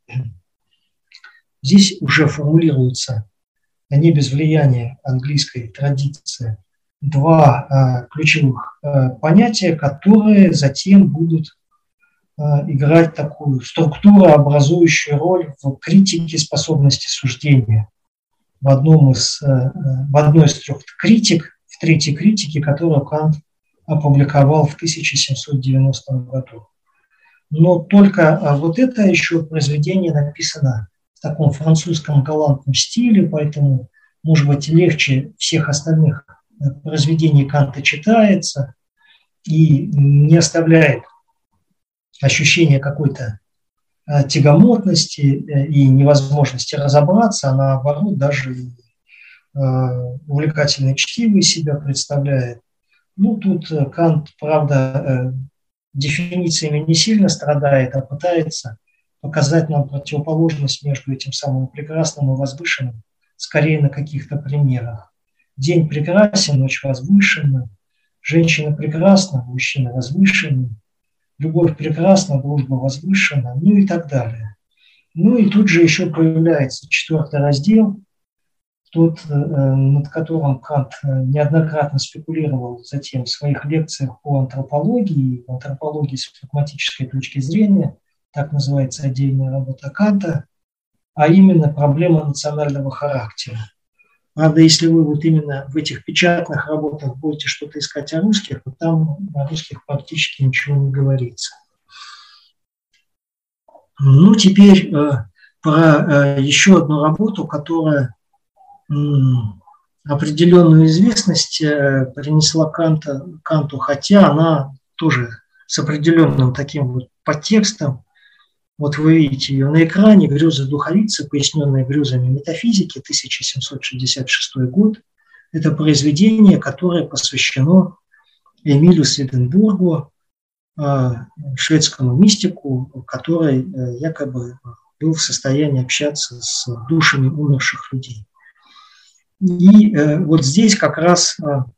[SPEAKER 1] Здесь уже формулируется, не без влияния английской традиции, два а, ключевых а, понятия, которые затем будут а, играть такую структурообразующую роль в критике способности суждения. В, одном из, а, в одной из трех критик, в третьей критике, которую Кант опубликовал в тысяча семьсот девяностом году. Но только а, вот это еще произведение написано в таком французском галантном стиле, поэтому, может быть, легче всех остальных произведений Канта читается и не оставляет ощущения какой-то тягомотности и невозможности разобраться, а наоборот, даже увлекательное чтиво из себя представляет. Ну, тут Кант, правда, дефинициями не сильно страдает, а пытается показать нам противоположность между этим самым прекрасным и возвышенным, скорее на каких-то примерах. День прекрасен, ночь возвышенна, женщина прекрасна, мужчина возвышенный, любовь прекрасна, дружба возвышена, ну и так далее. Ну и тут же еще появляется четвертый раздел, тот, над которым Кант неоднократно спекулировал затем в своих лекциях по антропологии, по антропологии с прагматической точки зрения, так называется отдельная работа Канта, а именно проблема национального характера. Правда, если вы вот именно в этих печатных работах будете что-то искать о русских, то там о русских практически ничего не говорится. Ну, теперь э, про э, еще одну работу, которая э, определенную известность э, принесла Канта, Канту, хотя она тоже с определенным таким вот подтекстом. Вот вы видите ее на экране, «Грезы духовицы, поясненные грезами метафизики», тысяча семьсот шестьдесят шестой год. Это произведение, которое посвящено Эмилю Сведенборгу, шведскому мистику, который якобы был в состоянии общаться с душами умерших людей. И вот здесь как раз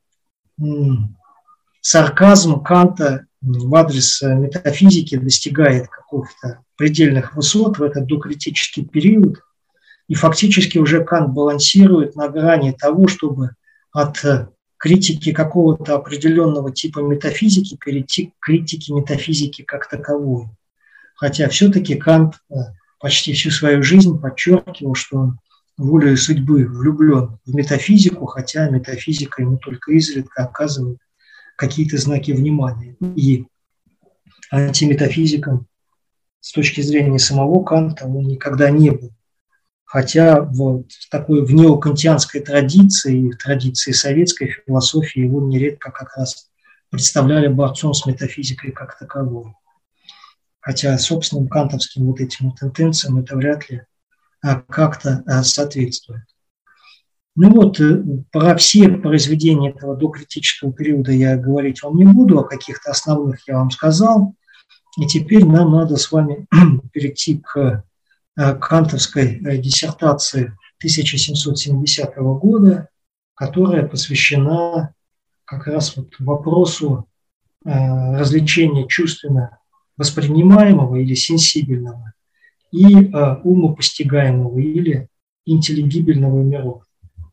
[SPEAKER 1] сарказм Канта в адрес метафизики достигает каких-то предельных высот в этот докритический период, и фактически уже Кант балансирует на грани того, чтобы от критики какого-то определенного типа метафизики перейти к критике метафизики как таковой. Хотя все-таки Кант почти всю свою жизнь подчеркивал, что он волей судьбы влюблен в метафизику, хотя метафизика ему только изредка оказывает какие-то знаки внимания. И антиметафизиком с точки зрения самого Канта он никогда не был. Хотя вот в такой в неокантианской традиции, в традиции советской философии его нередко как раз представляли борцом с метафизикой как таковой. Хотя собственным кантовским вот этим тенденциям это вряд ли как-то соответствует. Ну вот, про все произведения этого докритического периода я говорить вам не буду, о каких-то основных я вам сказал. И теперь нам надо с вами перейти к кантовской диссертации тысяча семьсот семидесятого года, которая посвящена как раз вот вопросу развлечения чувственно воспринимаемого или сенсибельного и умопостигаемого или интеллигибельного миров.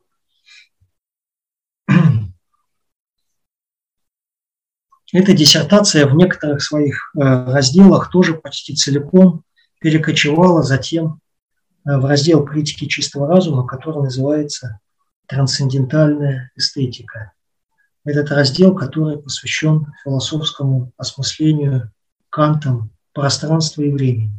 [SPEAKER 1] Эта диссертация в некоторых своих разделах тоже почти целиком перекочевала затем в раздел критики чистого разума, который называется «Трансцендентальная эстетика». Этот раздел, который посвящен философскому осмыслению Кантом пространства и времени.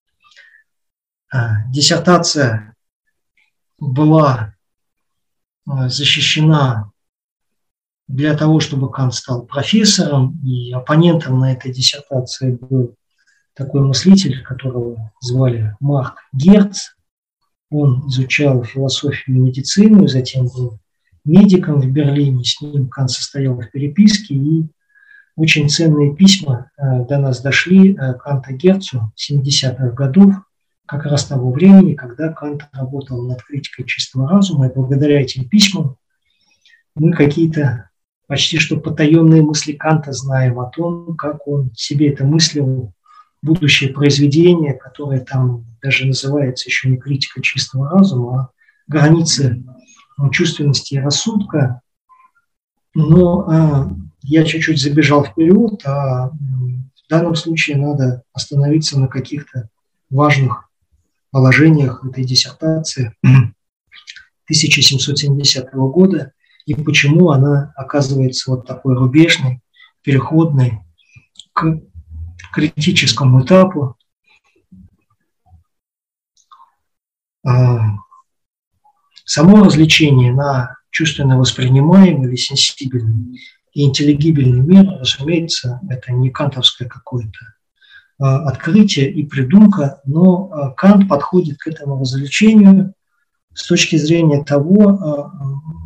[SPEAKER 1] Диссертация была защищена для того, чтобы Кант стал профессором, и оппонентом на этой диссертации был такой мыслитель, которого звали Марк Герц. Он изучал философию и медицину, и затем был медиком в Берлине. С ним Кант состоял в переписке, и очень ценные письма до нас дошли Канта Герцу семидесятых годов, как раз того времени, когда Кант работал над критикой чистого разума, и благодаря этим письмам мы какие-то почти что потаенные мысли Канта знаем о том, как он себе это мыслил, будущее произведение, которое там даже называется еще не критика чистого разума, а границы чувственности и рассудка. Но а, я чуть-чуть забежал вперед, а в данном случае надо остановиться на каких-то важных положениях этой диссертации тысяча семьсот семидесятого года и почему она оказывается вот такой рубежной, переходной к критическому этапу. Само развлечение на чувственно воспринимаемый или сенсибельный и интеллигибельный мир, разумеется, это не кантовское какое-то открытие и придумка, но Кант подходит к этому развлечению с точки зрения того,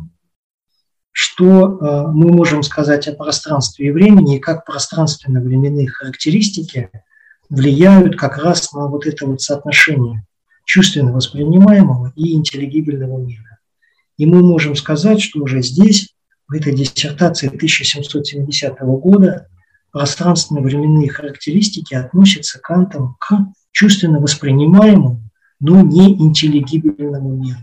[SPEAKER 1] что мы можем сказать о пространстве и времени, и как пространственно-временные характеристики влияют как раз на вот это вот соотношение чувственно воспринимаемого и интеллигибельного мира. И мы можем сказать, что уже здесь, в этой диссертации тысяча семьсот семидесятого года, пространственно-временные характеристики относятся Кантом к чувственно воспринимаемому, но не интеллигибельному миру.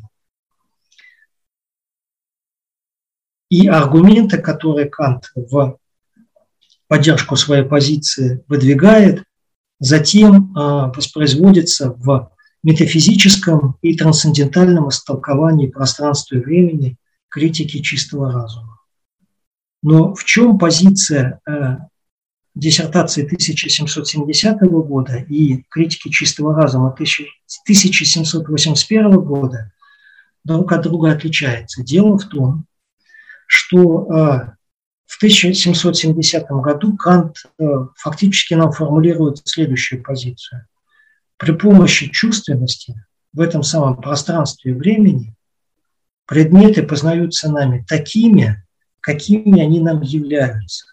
[SPEAKER 1] И аргументы, которые Кант в поддержку своей позиции выдвигает, затем воспроизводятся в метафизическом и трансцендентальном истолковании пространства и времени критики чистого разума. Но в чем позиция диссертации тысяча семьсот семидесятого года и критики чистого разума тысяча семьсот восемьдесят первого года друг от друга отличается? Дело в том, что в тысяча семьсот семидесятом году Кант фактически нам формулирует следующую позицию. При помощи чувственности в этом самом пространстве и времени предметы познаются нами такими, какими они нам являются.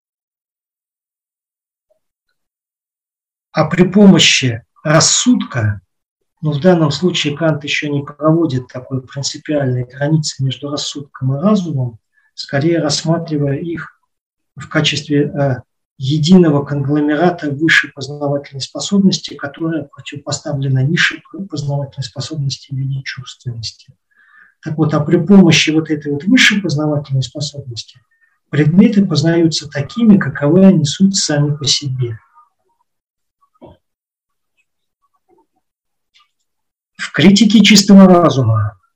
[SPEAKER 1] А при помощи рассудка, но в данном случае Кант еще не проводит такой принципиальной границы между рассудком и разумом, скорее рассматривая их в качестве э, единого конгломерата высшей познавательной способности, которая противопоставлена низшей познавательной способности в виде чувственности. Так вот, а при помощи вот этой вот высшей познавательной способности предметы познаются такими, каковы они суть сами по себе. В критике чистого разума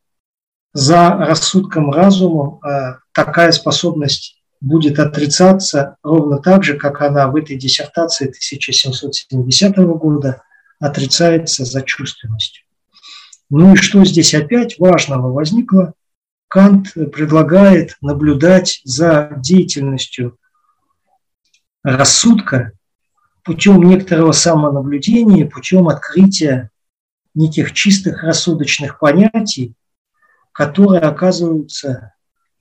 [SPEAKER 1] за рассудком, разумом, такая способность будет отрицаться ровно так же, как она в этой диссертации тысяча семьсот семидесятого года отрицается за чувственностью. Ну и что здесь опять важного возникло? Кант предлагает наблюдать за деятельностью рассудка путем некоторого самонаблюдения, путем открытия неких чистых рассудочных понятий, которые оказываются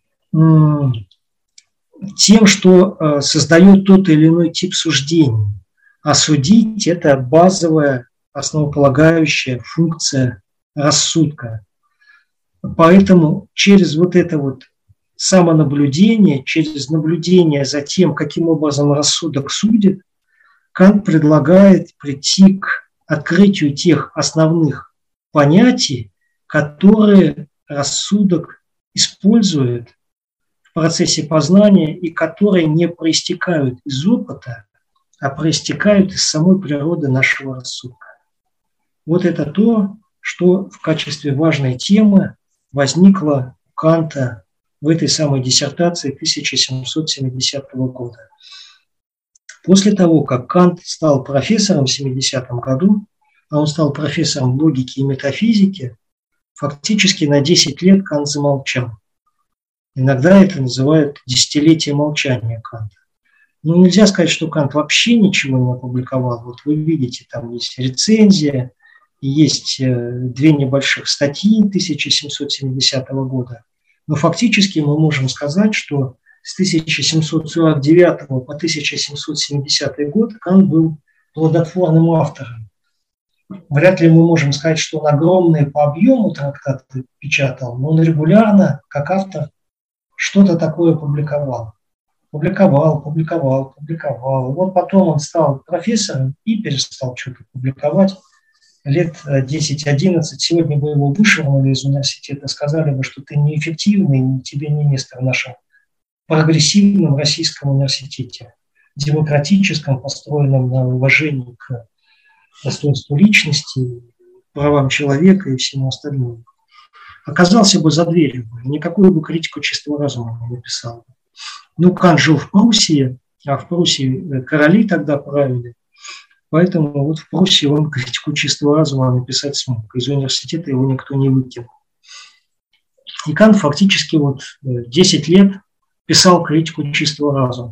[SPEAKER 1] тем, что создает тот или иной тип суждений. А судить – это базовая, основополагающая функция рассудка. Поэтому через вот это вот самонаблюдение, через наблюдение за тем, каким образом рассудок судит, Кант предлагает прийти к открытию тех основных понятий, которые рассудок использует в процессе познания и которые не проистекают из опыта, а проистекают из самой природы нашего рассудка. Вот это то, что в качестве важной темы возникло у Канта в этой самой диссертации тысяча семьсот семидесятого года. После того, как Кант стал профессором в семидесятом году, а он стал профессором логики и метафизики, фактически на десять лет Кант замолчал. Иногда это называют десятилетие молчания Канта. Но нельзя сказать, что Кант вообще ничего не опубликовал. Вот вы видите, там есть рецензия, есть две небольших статьи тысяча семьсот семидесятого года. Но фактически мы можем сказать, что с тысяча семьсот сорок девятого по тысяча семьсот семидесятый год Кант был плодотворным автором. Вряд ли мы можем сказать, что он огромные по объему трактаты печатал, но он регулярно, как автор, что-то такое публиковал. Публиковал, публиковал, публиковал. Вот потом он стал профессором и перестал что-то публиковать. Лет десять-одиннадцать. Сегодня бы его вышвырнули из университета, сказали бы, что ты неэффективный, тебе не место в нашем прогрессивном российском университете, демократическом, построенном на уважении к достоинству личности, правам человека и всему остальному. Оказался бы за дверью, никакую бы критику чистого разума не написал. Ну, Кант жил в Пруссии, а в Пруссии короли тогда правили, поэтому вот в Пруссии он критику чистого разума написать смог. Из университета его никто не выкинул. И Кант фактически вот десять лет писал критику чистого разума.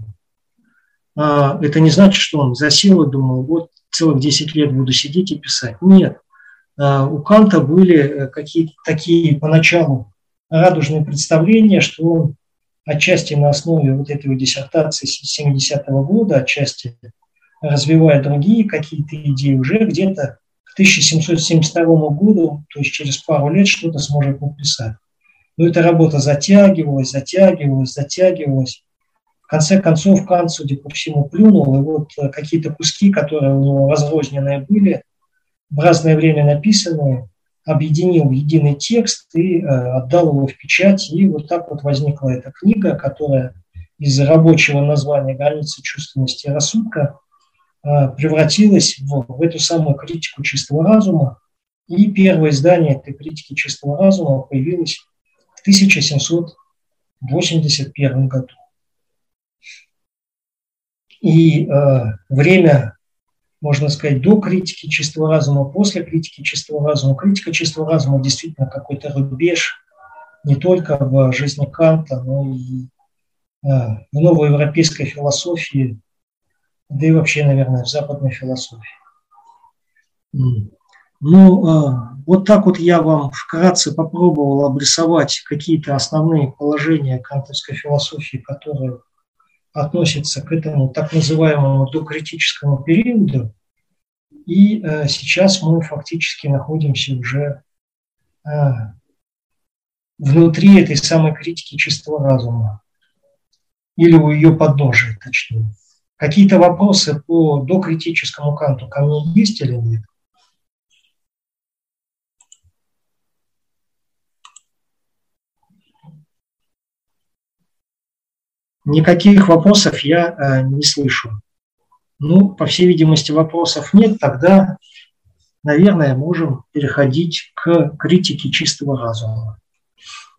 [SPEAKER 1] Это не значит, что он засел и думал, вот целых десять лет буду сидеть и писать. Нет. У Канта были какие-то такие поначалу радужные представления, что он отчасти на основе вот этой диссертации семидесятого года, отчасти развивая другие какие-то идеи, уже где-то к тысяча семьсот семьдесят второму году, то есть через пару лет, что-то сможет написать. Но эта работа затягивалась, затягивалась, затягивалась. В конце концов, Кант, судя по всему, плюнул, и вот какие-то куски, которые у него разрозненные были, в разное время написанные, объединил в единый текст и э, отдал его в печать. И вот так вот возникла эта книга, которая из рабочего названия «Границы чувственности и рассудка» э, превратилась в, в эту самую критику чистого разума. И первое издание этой критики чистого разума появилось в тысяча семьсот восемьдесят первом году. И э, время, можно сказать, до критики чистого разума, после критики чистого разума. Критика чистого разума действительно какой-то рубеж не только в жизни Канта, но и э, в новой европейской философии, да и вообще, наверное, в западной философии. Ну, э, вот так вот я вам вкратце попробовал обрисовать какие-то основные положения кантовской философии, которые относятся к этому так называемому докритическому периоду. И э, сейчас мы фактически находимся уже э, внутри этой самой критики чистого разума. Или у ее подножия, точнее. Какие-то вопросы по докритическому Канту ко мне есть или нет? Никаких вопросов я э, не слышу. Ну, по всей видимости, вопросов нет. Тогда, наверное, можем переходить к критике чистого разума.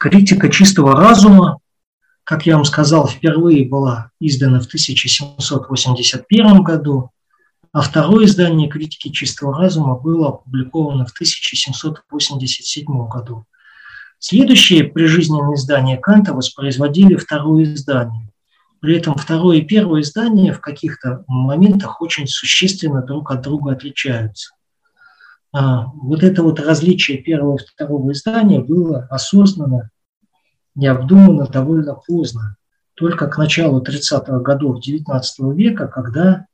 [SPEAKER 1] Критика чистого разума, как я вам сказал, впервые была издана в тысяча семьсот восемьдесят первом году, а второе издание «Критики чистого разума» было опубликовано в тысяча семьсот восемьдесят седьмом году. Следующие прижизненные издания Канта воспроизводили второе издание. При этом второе и первое издание в каких-то моментах очень существенно друг от друга отличаются. Вот это вот различие первого и второго издания было осознанно и обдумано довольно поздно, только к началу тридцатых годов девятнадцатого века, когда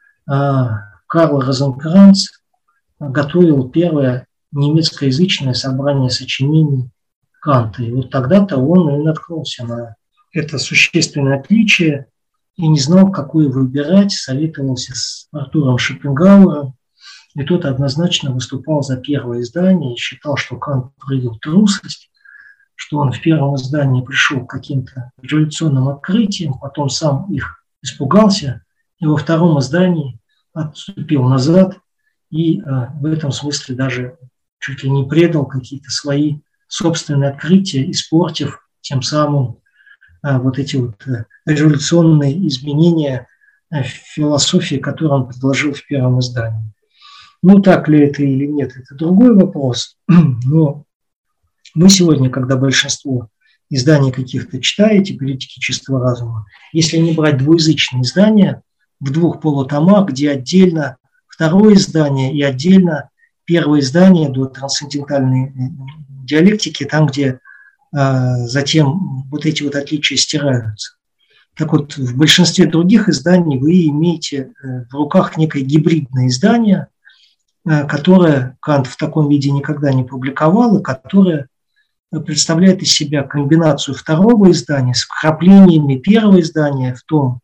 [SPEAKER 1] Карл Розенкранц готовил первое немецкоязычное собрание сочинений Канта. И вот тогда-то он и наткнулся на это существенное отличие и не знал, какое выбирать, советовался с Артуром Шопенгауэром, и тот однозначно выступал за первое издание и считал, что Кант проявил трусость, что он в первом издании пришел к каким-то революционным открытиям, потом сам их испугался, и во втором издании отступил назад и э, в этом смысле даже чуть ли не предал какие-то свои собственные открытия, испортив тем самым э, вот эти вот э, революционные изменения э, в философии, которые он предложил в первом издании. Ну, так ли это или нет, это другой вопрос. Но вы сегодня, когда большинство изданий каких-то читаете, «Критики чистого разума», если не брать двуязычные издания в двух полутомах, где отдельно второе издание и отдельно первое издание до трансцендентальной диалектики, там, где э, затем вот эти вот отличия стираются. Так вот, в большинстве других изданий вы имеете в руках некое гибридное издание, э, которое Кант в таком виде никогда не публиковал, и которое представляет из себя комбинацию второго издания с вкраплениями первого издания в том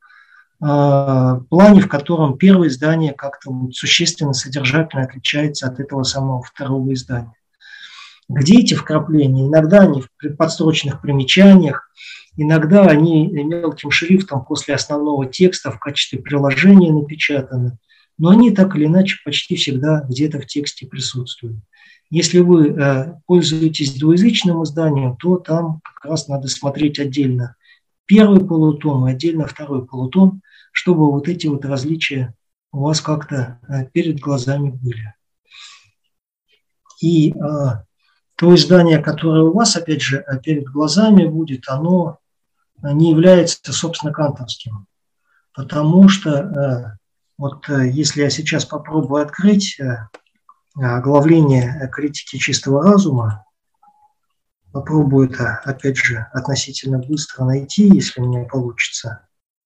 [SPEAKER 1] э, плане, в котором первое издание как-то вот существенно содержательно отличается от этого самого второго издания. Где эти вкрапления? Иногда они в подстрочных примечаниях, иногда они мелким шрифтом после основного текста в качестве приложения напечатаны, но они так или иначе почти всегда где-то в тексте присутствуют. Если вы э, пользуетесь двуязычным изданием, то там как раз надо смотреть отдельно первый полутом и отдельно второй полутом, чтобы вот эти вот различия у вас как-то э, перед глазами были. И э, то издание, которое у вас, опять же, перед глазами будет, оно не является, собственно, кантовским. Потому что э, вот э, если я сейчас попробую открыть э, оглавление критики чистого разума, попробую это, опять же, относительно быстро найти, если у меня получится.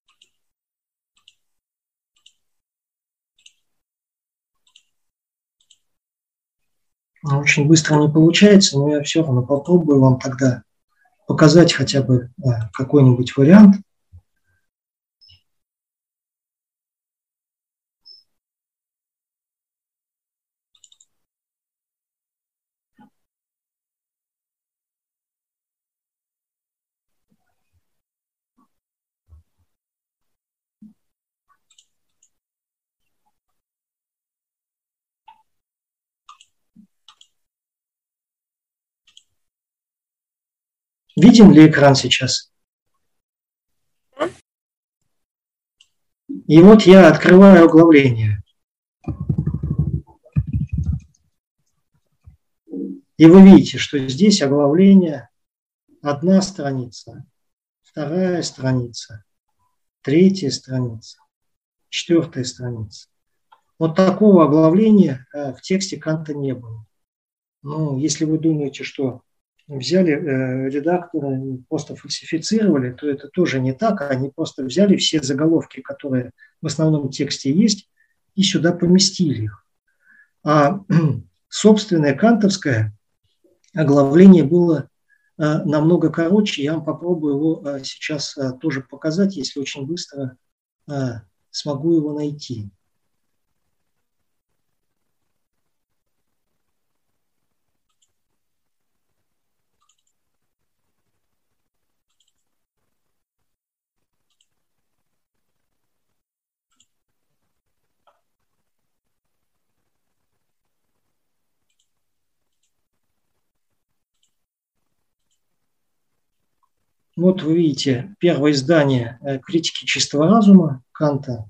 [SPEAKER 1] Очень быстро не получается, но я все равно попробую вам тогда показать хотя бы какой-нибудь вариант. Виден ли экран сейчас? И вот я открываю оглавление. И вы видите, что здесь оглавление одна страница, вторая страница, третья страница, четвертая страница. Вот такого оглавления в тексте Канта не было. Ну, если вы думаете, что взяли э, редакторы и просто фальсифицировали, то это тоже не так. Они просто взяли все заголовки, которые в основном тексте есть, и сюда поместили их. А собственное кантовское оглавление было э, намного короче. Я вам попробую его э, сейчас э, тоже показать, если очень быстро э, смогу его найти. Вот вы видите первое издание «Критики чистого разума» Канта.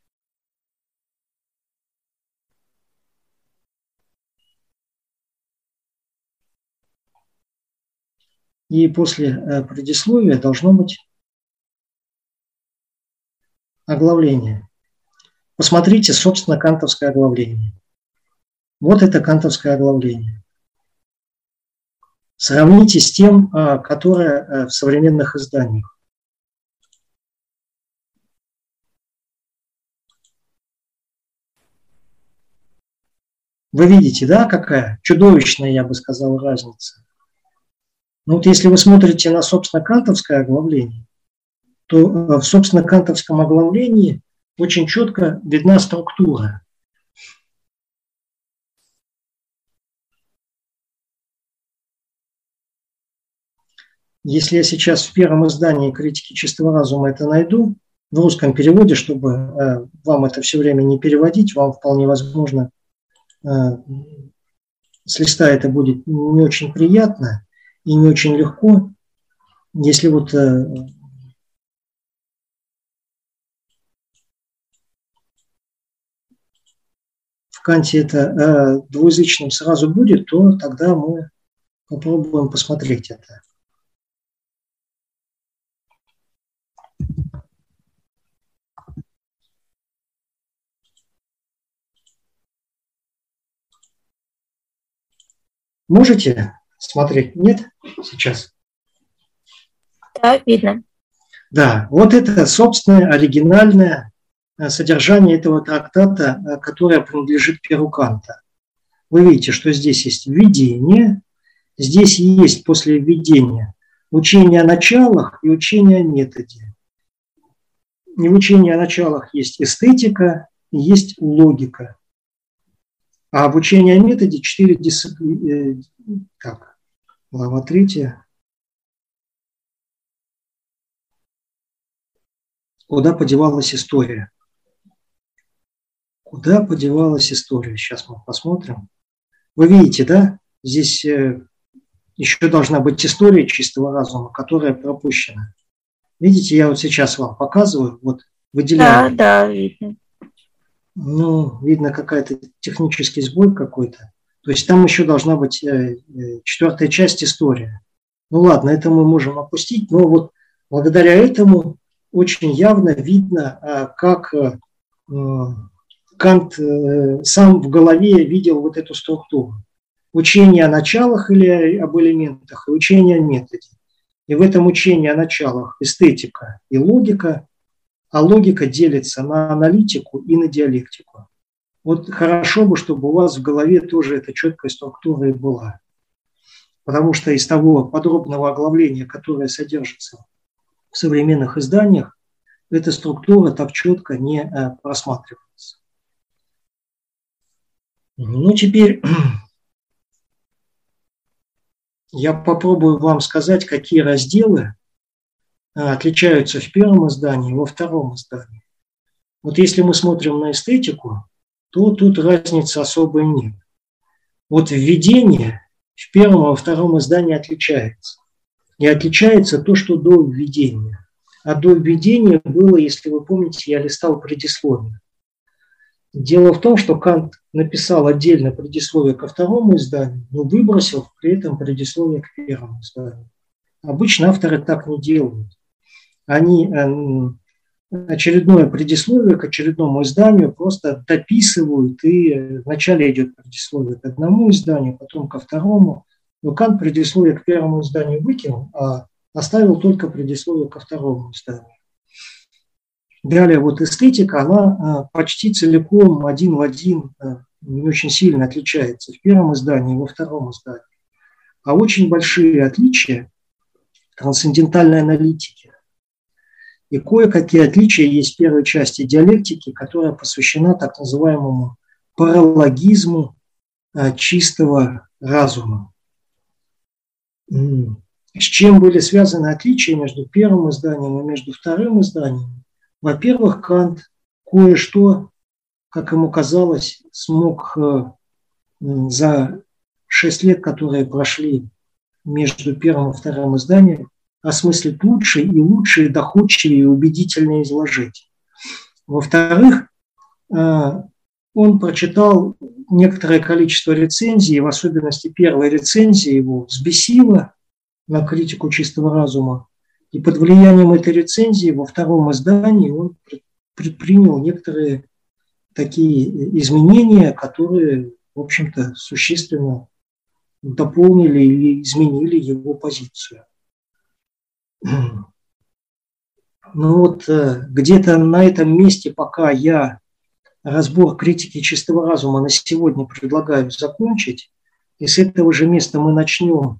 [SPEAKER 1] И после предисловия должно быть оглавление. Посмотрите, собственно, кантовское оглавление. Вот это кантовское оглавление. Сравните с тем, которое в современных изданиях. Вы видите, да, какая чудовищная, я бы сказал, разница. Ну вот если вы смотрите на, собственно, кантовское оглавление, то в, собственно, кантовском оглавлении очень четко видна структура. Если я сейчас в первом издании «Критики чистого разума» это найду, в русском переводе, чтобы э, вам это все время не переводить, вам вполне возможно, э, с листа это будет не очень приятно и не очень легко. Если вот э, в Канте это э, двуязычным сразу будет, то тогда мы попробуем посмотреть это. Можете смотреть? Нет? Сейчас?
[SPEAKER 2] Да, видно.
[SPEAKER 1] Да, вот это собственное оригинальное содержание этого трактата, которое принадлежит перу Канта. Вы видите, что здесь есть введение, здесь есть после введения учение о началах и учение о методе. И в учении о началах есть эстетика, есть логика. А в учении о методе четыре дисциплины. Так, глава третья. Куда подевалась история? Куда подевалась история? Сейчас мы посмотрим. Вы видите, да? Здесь еще должна быть история чистого разума, которая пропущена. Видите, я вот сейчас вам показываю, вот выделяю.
[SPEAKER 2] Да, да, видно.
[SPEAKER 1] Ну, видно какая-то технический сбой какой-то. То есть там еще должна быть э, э, четвертая часть история. Ну ладно, это мы можем опустить, но вот благодаря этому очень явно видно, э, как э, Кант э, сам в голове видел вот эту структуру. Учение о началах или об элементах, и учение о методе. И в этом учении о началах эстетика и логика, а логика делится на аналитику и на диалектику. Вот хорошо бы, чтобы у вас в голове тоже эта четкая структура и была. Потому что из того подробного оглавления, которое содержится в современных изданиях, эта структура так четко не просматривается. Ну, теперь я попробую вам сказать, какие разделы отличаются в первом издании и во втором издании. Вот если мы смотрим на эстетику, то тут разницы особой нет. Вот введение в первом и во втором издании отличается. И отличается то, что до введения. А до введения было, если вы помните, я листал предисловие. Дело в том, что Кант написал отдельно предисловие ко второму изданию, но выбросил при этом предисловие к первому изданию. Обычно авторы так не делают. Они очередное предисловие к очередному изданию просто дописывают, и вначале идет предисловие к одному изданию, потом ко второму. Но Кант предисловие к первому изданию выкинул, а оставил только предисловие ко второму изданию. Далее вот эстетика, она почти целиком один в один не очень сильно отличается в первом издании и во втором издании. А очень большие отличия трансцендентальной аналитики. И кое-какие отличия есть в первой части диалектики, которая посвящена так называемому паралогизму чистого разума. С чем были связаны отличия между первым изданием и между вторым изданием? Во-первых, Кант кое-что, как ему казалось, смог за шесть лет, которые прошли между первым и вторым изданием, осмыслить лучше и лучше, и доходчивее, и убедительнее изложить. Во-вторых, он прочитал некоторое количество рецензий, в особенности первая рецензия его взбесила на критику чистого разума. И под влиянием этой рецензии во втором издании он предпринял некоторые такие изменения, которые, в общем-то, существенно дополнили или изменили его позицию. Ну вот где-то на этом месте, пока я разбор критики чистого разума на сегодня предлагаю закончить, и с этого же места мы начнем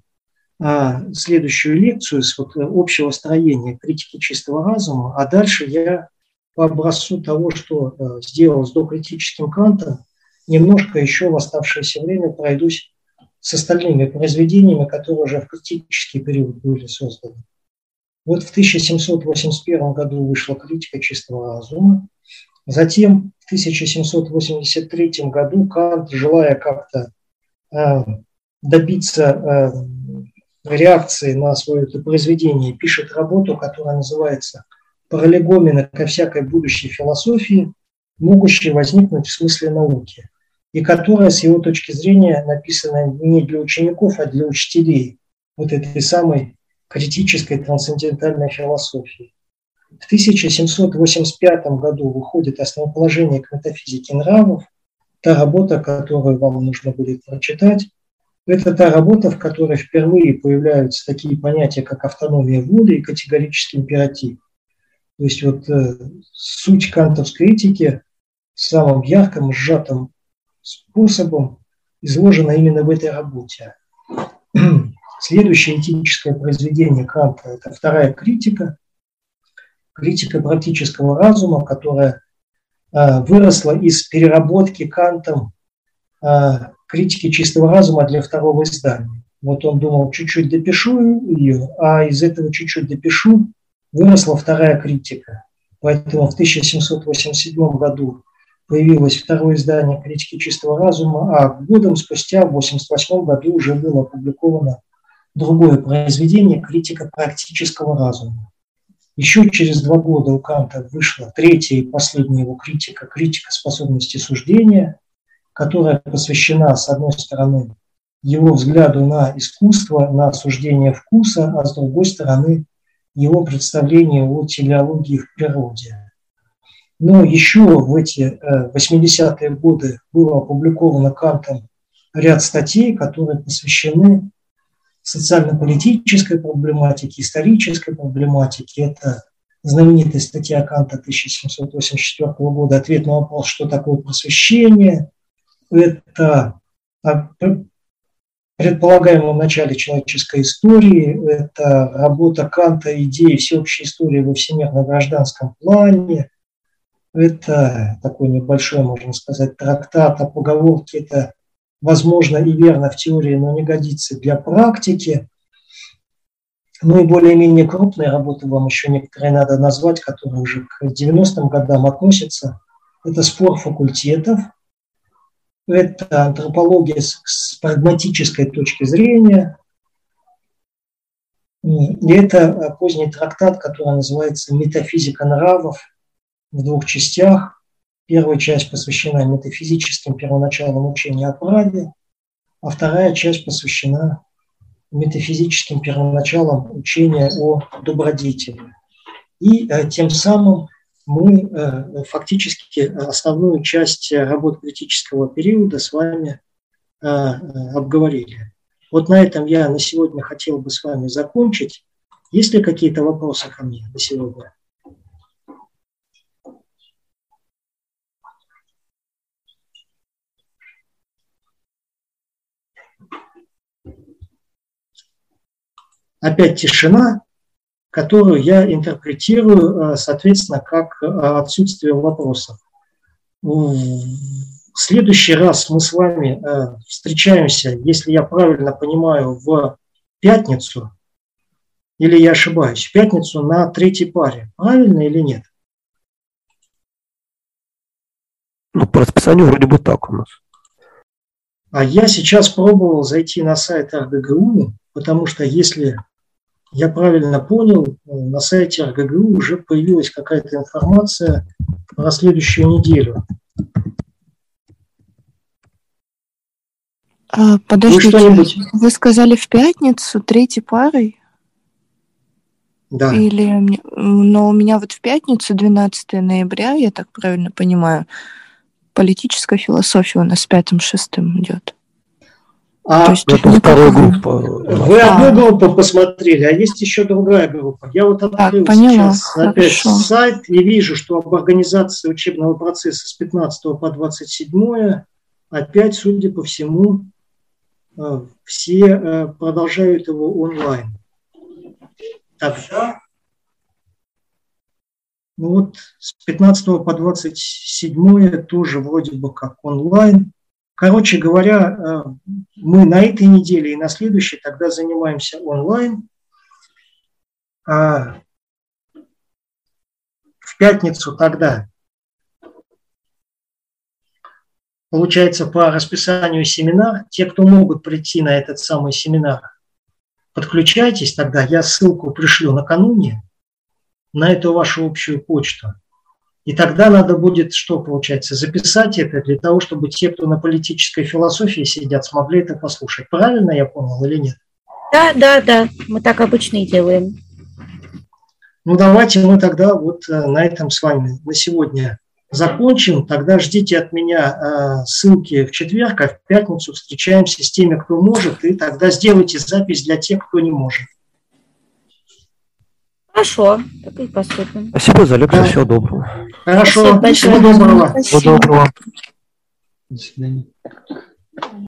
[SPEAKER 1] а, следующую лекцию с вот общего строения критики чистого разума, а дальше я по образцу того, что а, сделал с докритическим Кантом, немножко еще в оставшееся время пройдусь с остальными произведениями, которые уже в критический период были созданы. Вот в тысяча семьсот восемьдесят первом году вышла критика чистого разума. Затем в тысяча семьсот восемьдесят третьем году Кант, желая как-то э, добиться э, реакции на свое это произведение, пишет работу, которая называется «Параллегомена ко всякой будущей философии, могущей возникнуть в смысле науки», и которая, с его точки зрения, написана не для учеников, а для учителей вот этой самой критической трансцендентальной философии. В тысяча семьсот восемьдесят пятом году выходит «Основоположение к метафизике нравов», та работа, которую вам нужно будет прочитать. Это та работа, в которой впервые появляются такие понятия, как автономия воли и категорический императив. То есть вот э, суть кантовской этики самым ярким, сжатым способом изложена именно в этой работе. Следующее этическое произведение Канта – это вторая критика, критика практического разума, которая э, выросла из переработки Кантом э, критики чистого разума для второго издания. Вот он думал, чуть-чуть допишу ее, а из этого чуть-чуть допишу выросла вторая критика. Поэтому в тысяча семьсот восемьдесят седьмом году появилось второе издание критики чистого разума, а годом спустя, в восемьдесят восьмом году, уже было опубликовано другое произведение «Критика практического разума». Еще через два года у Канта вышла третья и последняя его критика, критика способности суждения, которая посвящена, с одной стороны, его взгляду на искусство, на осуждение вкуса, а с другой стороны, его представление о телеологии в природе. Но еще в эти восьмидесятые годы было опубликовано Кантом ряд статей, которые посвящены социально-политической проблематике, исторической проблематике. Это знаменитая статья Канта тысяча семьсот восемьдесят четвёртого года «Ответ на вопрос, что такое просвещение». Это предполагаемом начале человеческой истории, это работа Канта «Идеи всеобщей истории во всемирно-гражданском плане». Это такой небольшой, можно сказать, трактат о поговорке «это возможно и верно в теории, но не годится для практики». Ну и более-менее крупные работы вам еще некоторые надо назвать, которые уже к девяностым годам относятся. Это «Спор факультетов», это антропология с, с прагматической точки зрения, и это поздний трактат, который называется «Метафизика нравов» в двух частях. Первая часть посвящена метафизическим первоначалам учения о праве, а вторая часть посвящена метафизическим первоначалам учения о добродетели. И э, тем самым мы э, фактически основную часть работ критического периода с вами э, обговорили. Вот на этом я на сегодня хотел бы с вами закончить. Есть ли какие-то вопросы ко мне на сегодня? Опять тишина, которую я интерпретирую, соответственно, как отсутствие вопросов. В следующий раз мы с вами встречаемся, если я правильно понимаю, в пятницу, или я ошибаюсь, в пятницу на третьей паре. Правильно или нет?
[SPEAKER 3] Ну, по расписанию вроде бы так у нас.
[SPEAKER 1] А я сейчас пробовал зайти на сайт эр гэ гэ у, потому что если я правильно понял, на сайте эр гэ гэ у уже появилась какая-то информация на следующую неделю.
[SPEAKER 4] А, подождите, вы сказали в пятницу третьей парой?
[SPEAKER 1] Да.
[SPEAKER 4] Или, но у меня вот в пятницу, двенадцатого ноября, я так правильно понимаю, политическая философия у нас с пятым-шестым идет.
[SPEAKER 1] А
[SPEAKER 3] То есть это вторая группа.
[SPEAKER 1] Вы а. одну группу посмотрели, а есть еще другая группа. Я вот открыл
[SPEAKER 4] так,
[SPEAKER 1] сейчас
[SPEAKER 4] поняла.
[SPEAKER 1] опять
[SPEAKER 4] Хорошо.
[SPEAKER 1] сайт и вижу, что об организации учебного процесса с пятнадцатого по двадцать седьмое опять, судя по всему, все продолжают его онлайн. Тогда, ну вот с пятнадцатого по двадцать седьмое тоже вроде бы как онлайн. Короче говоря, мы на этой неделе и на следующей тогда занимаемся онлайн. А в пятницу тогда, получается, по расписанию семинар, те, кто могут прийти на этот самый семинар, подключайтесь тогда, я ссылку пришлю накануне на эту вашу общую почту. И тогда надо будет, что получается, записать это для того, чтобы те, кто на политической философии сидят, смогли это послушать. Правильно я понял или нет?
[SPEAKER 2] Да, да, да, мы так обычно и делаем.
[SPEAKER 1] Ну давайте мы тогда вот на этом с вами на сегодня закончим. Тогда ждите от меня ссылки в четверг, а в пятницу встречаемся с теми, кто может, и тогда сделайте запись для тех, кто не может.
[SPEAKER 2] Хорошо, так и поступим.
[SPEAKER 3] Спасибо за лекцию, да. Всего доброго.
[SPEAKER 1] Хорошо, всего доброго.
[SPEAKER 3] Всего доброго.
[SPEAKER 1] До свидания.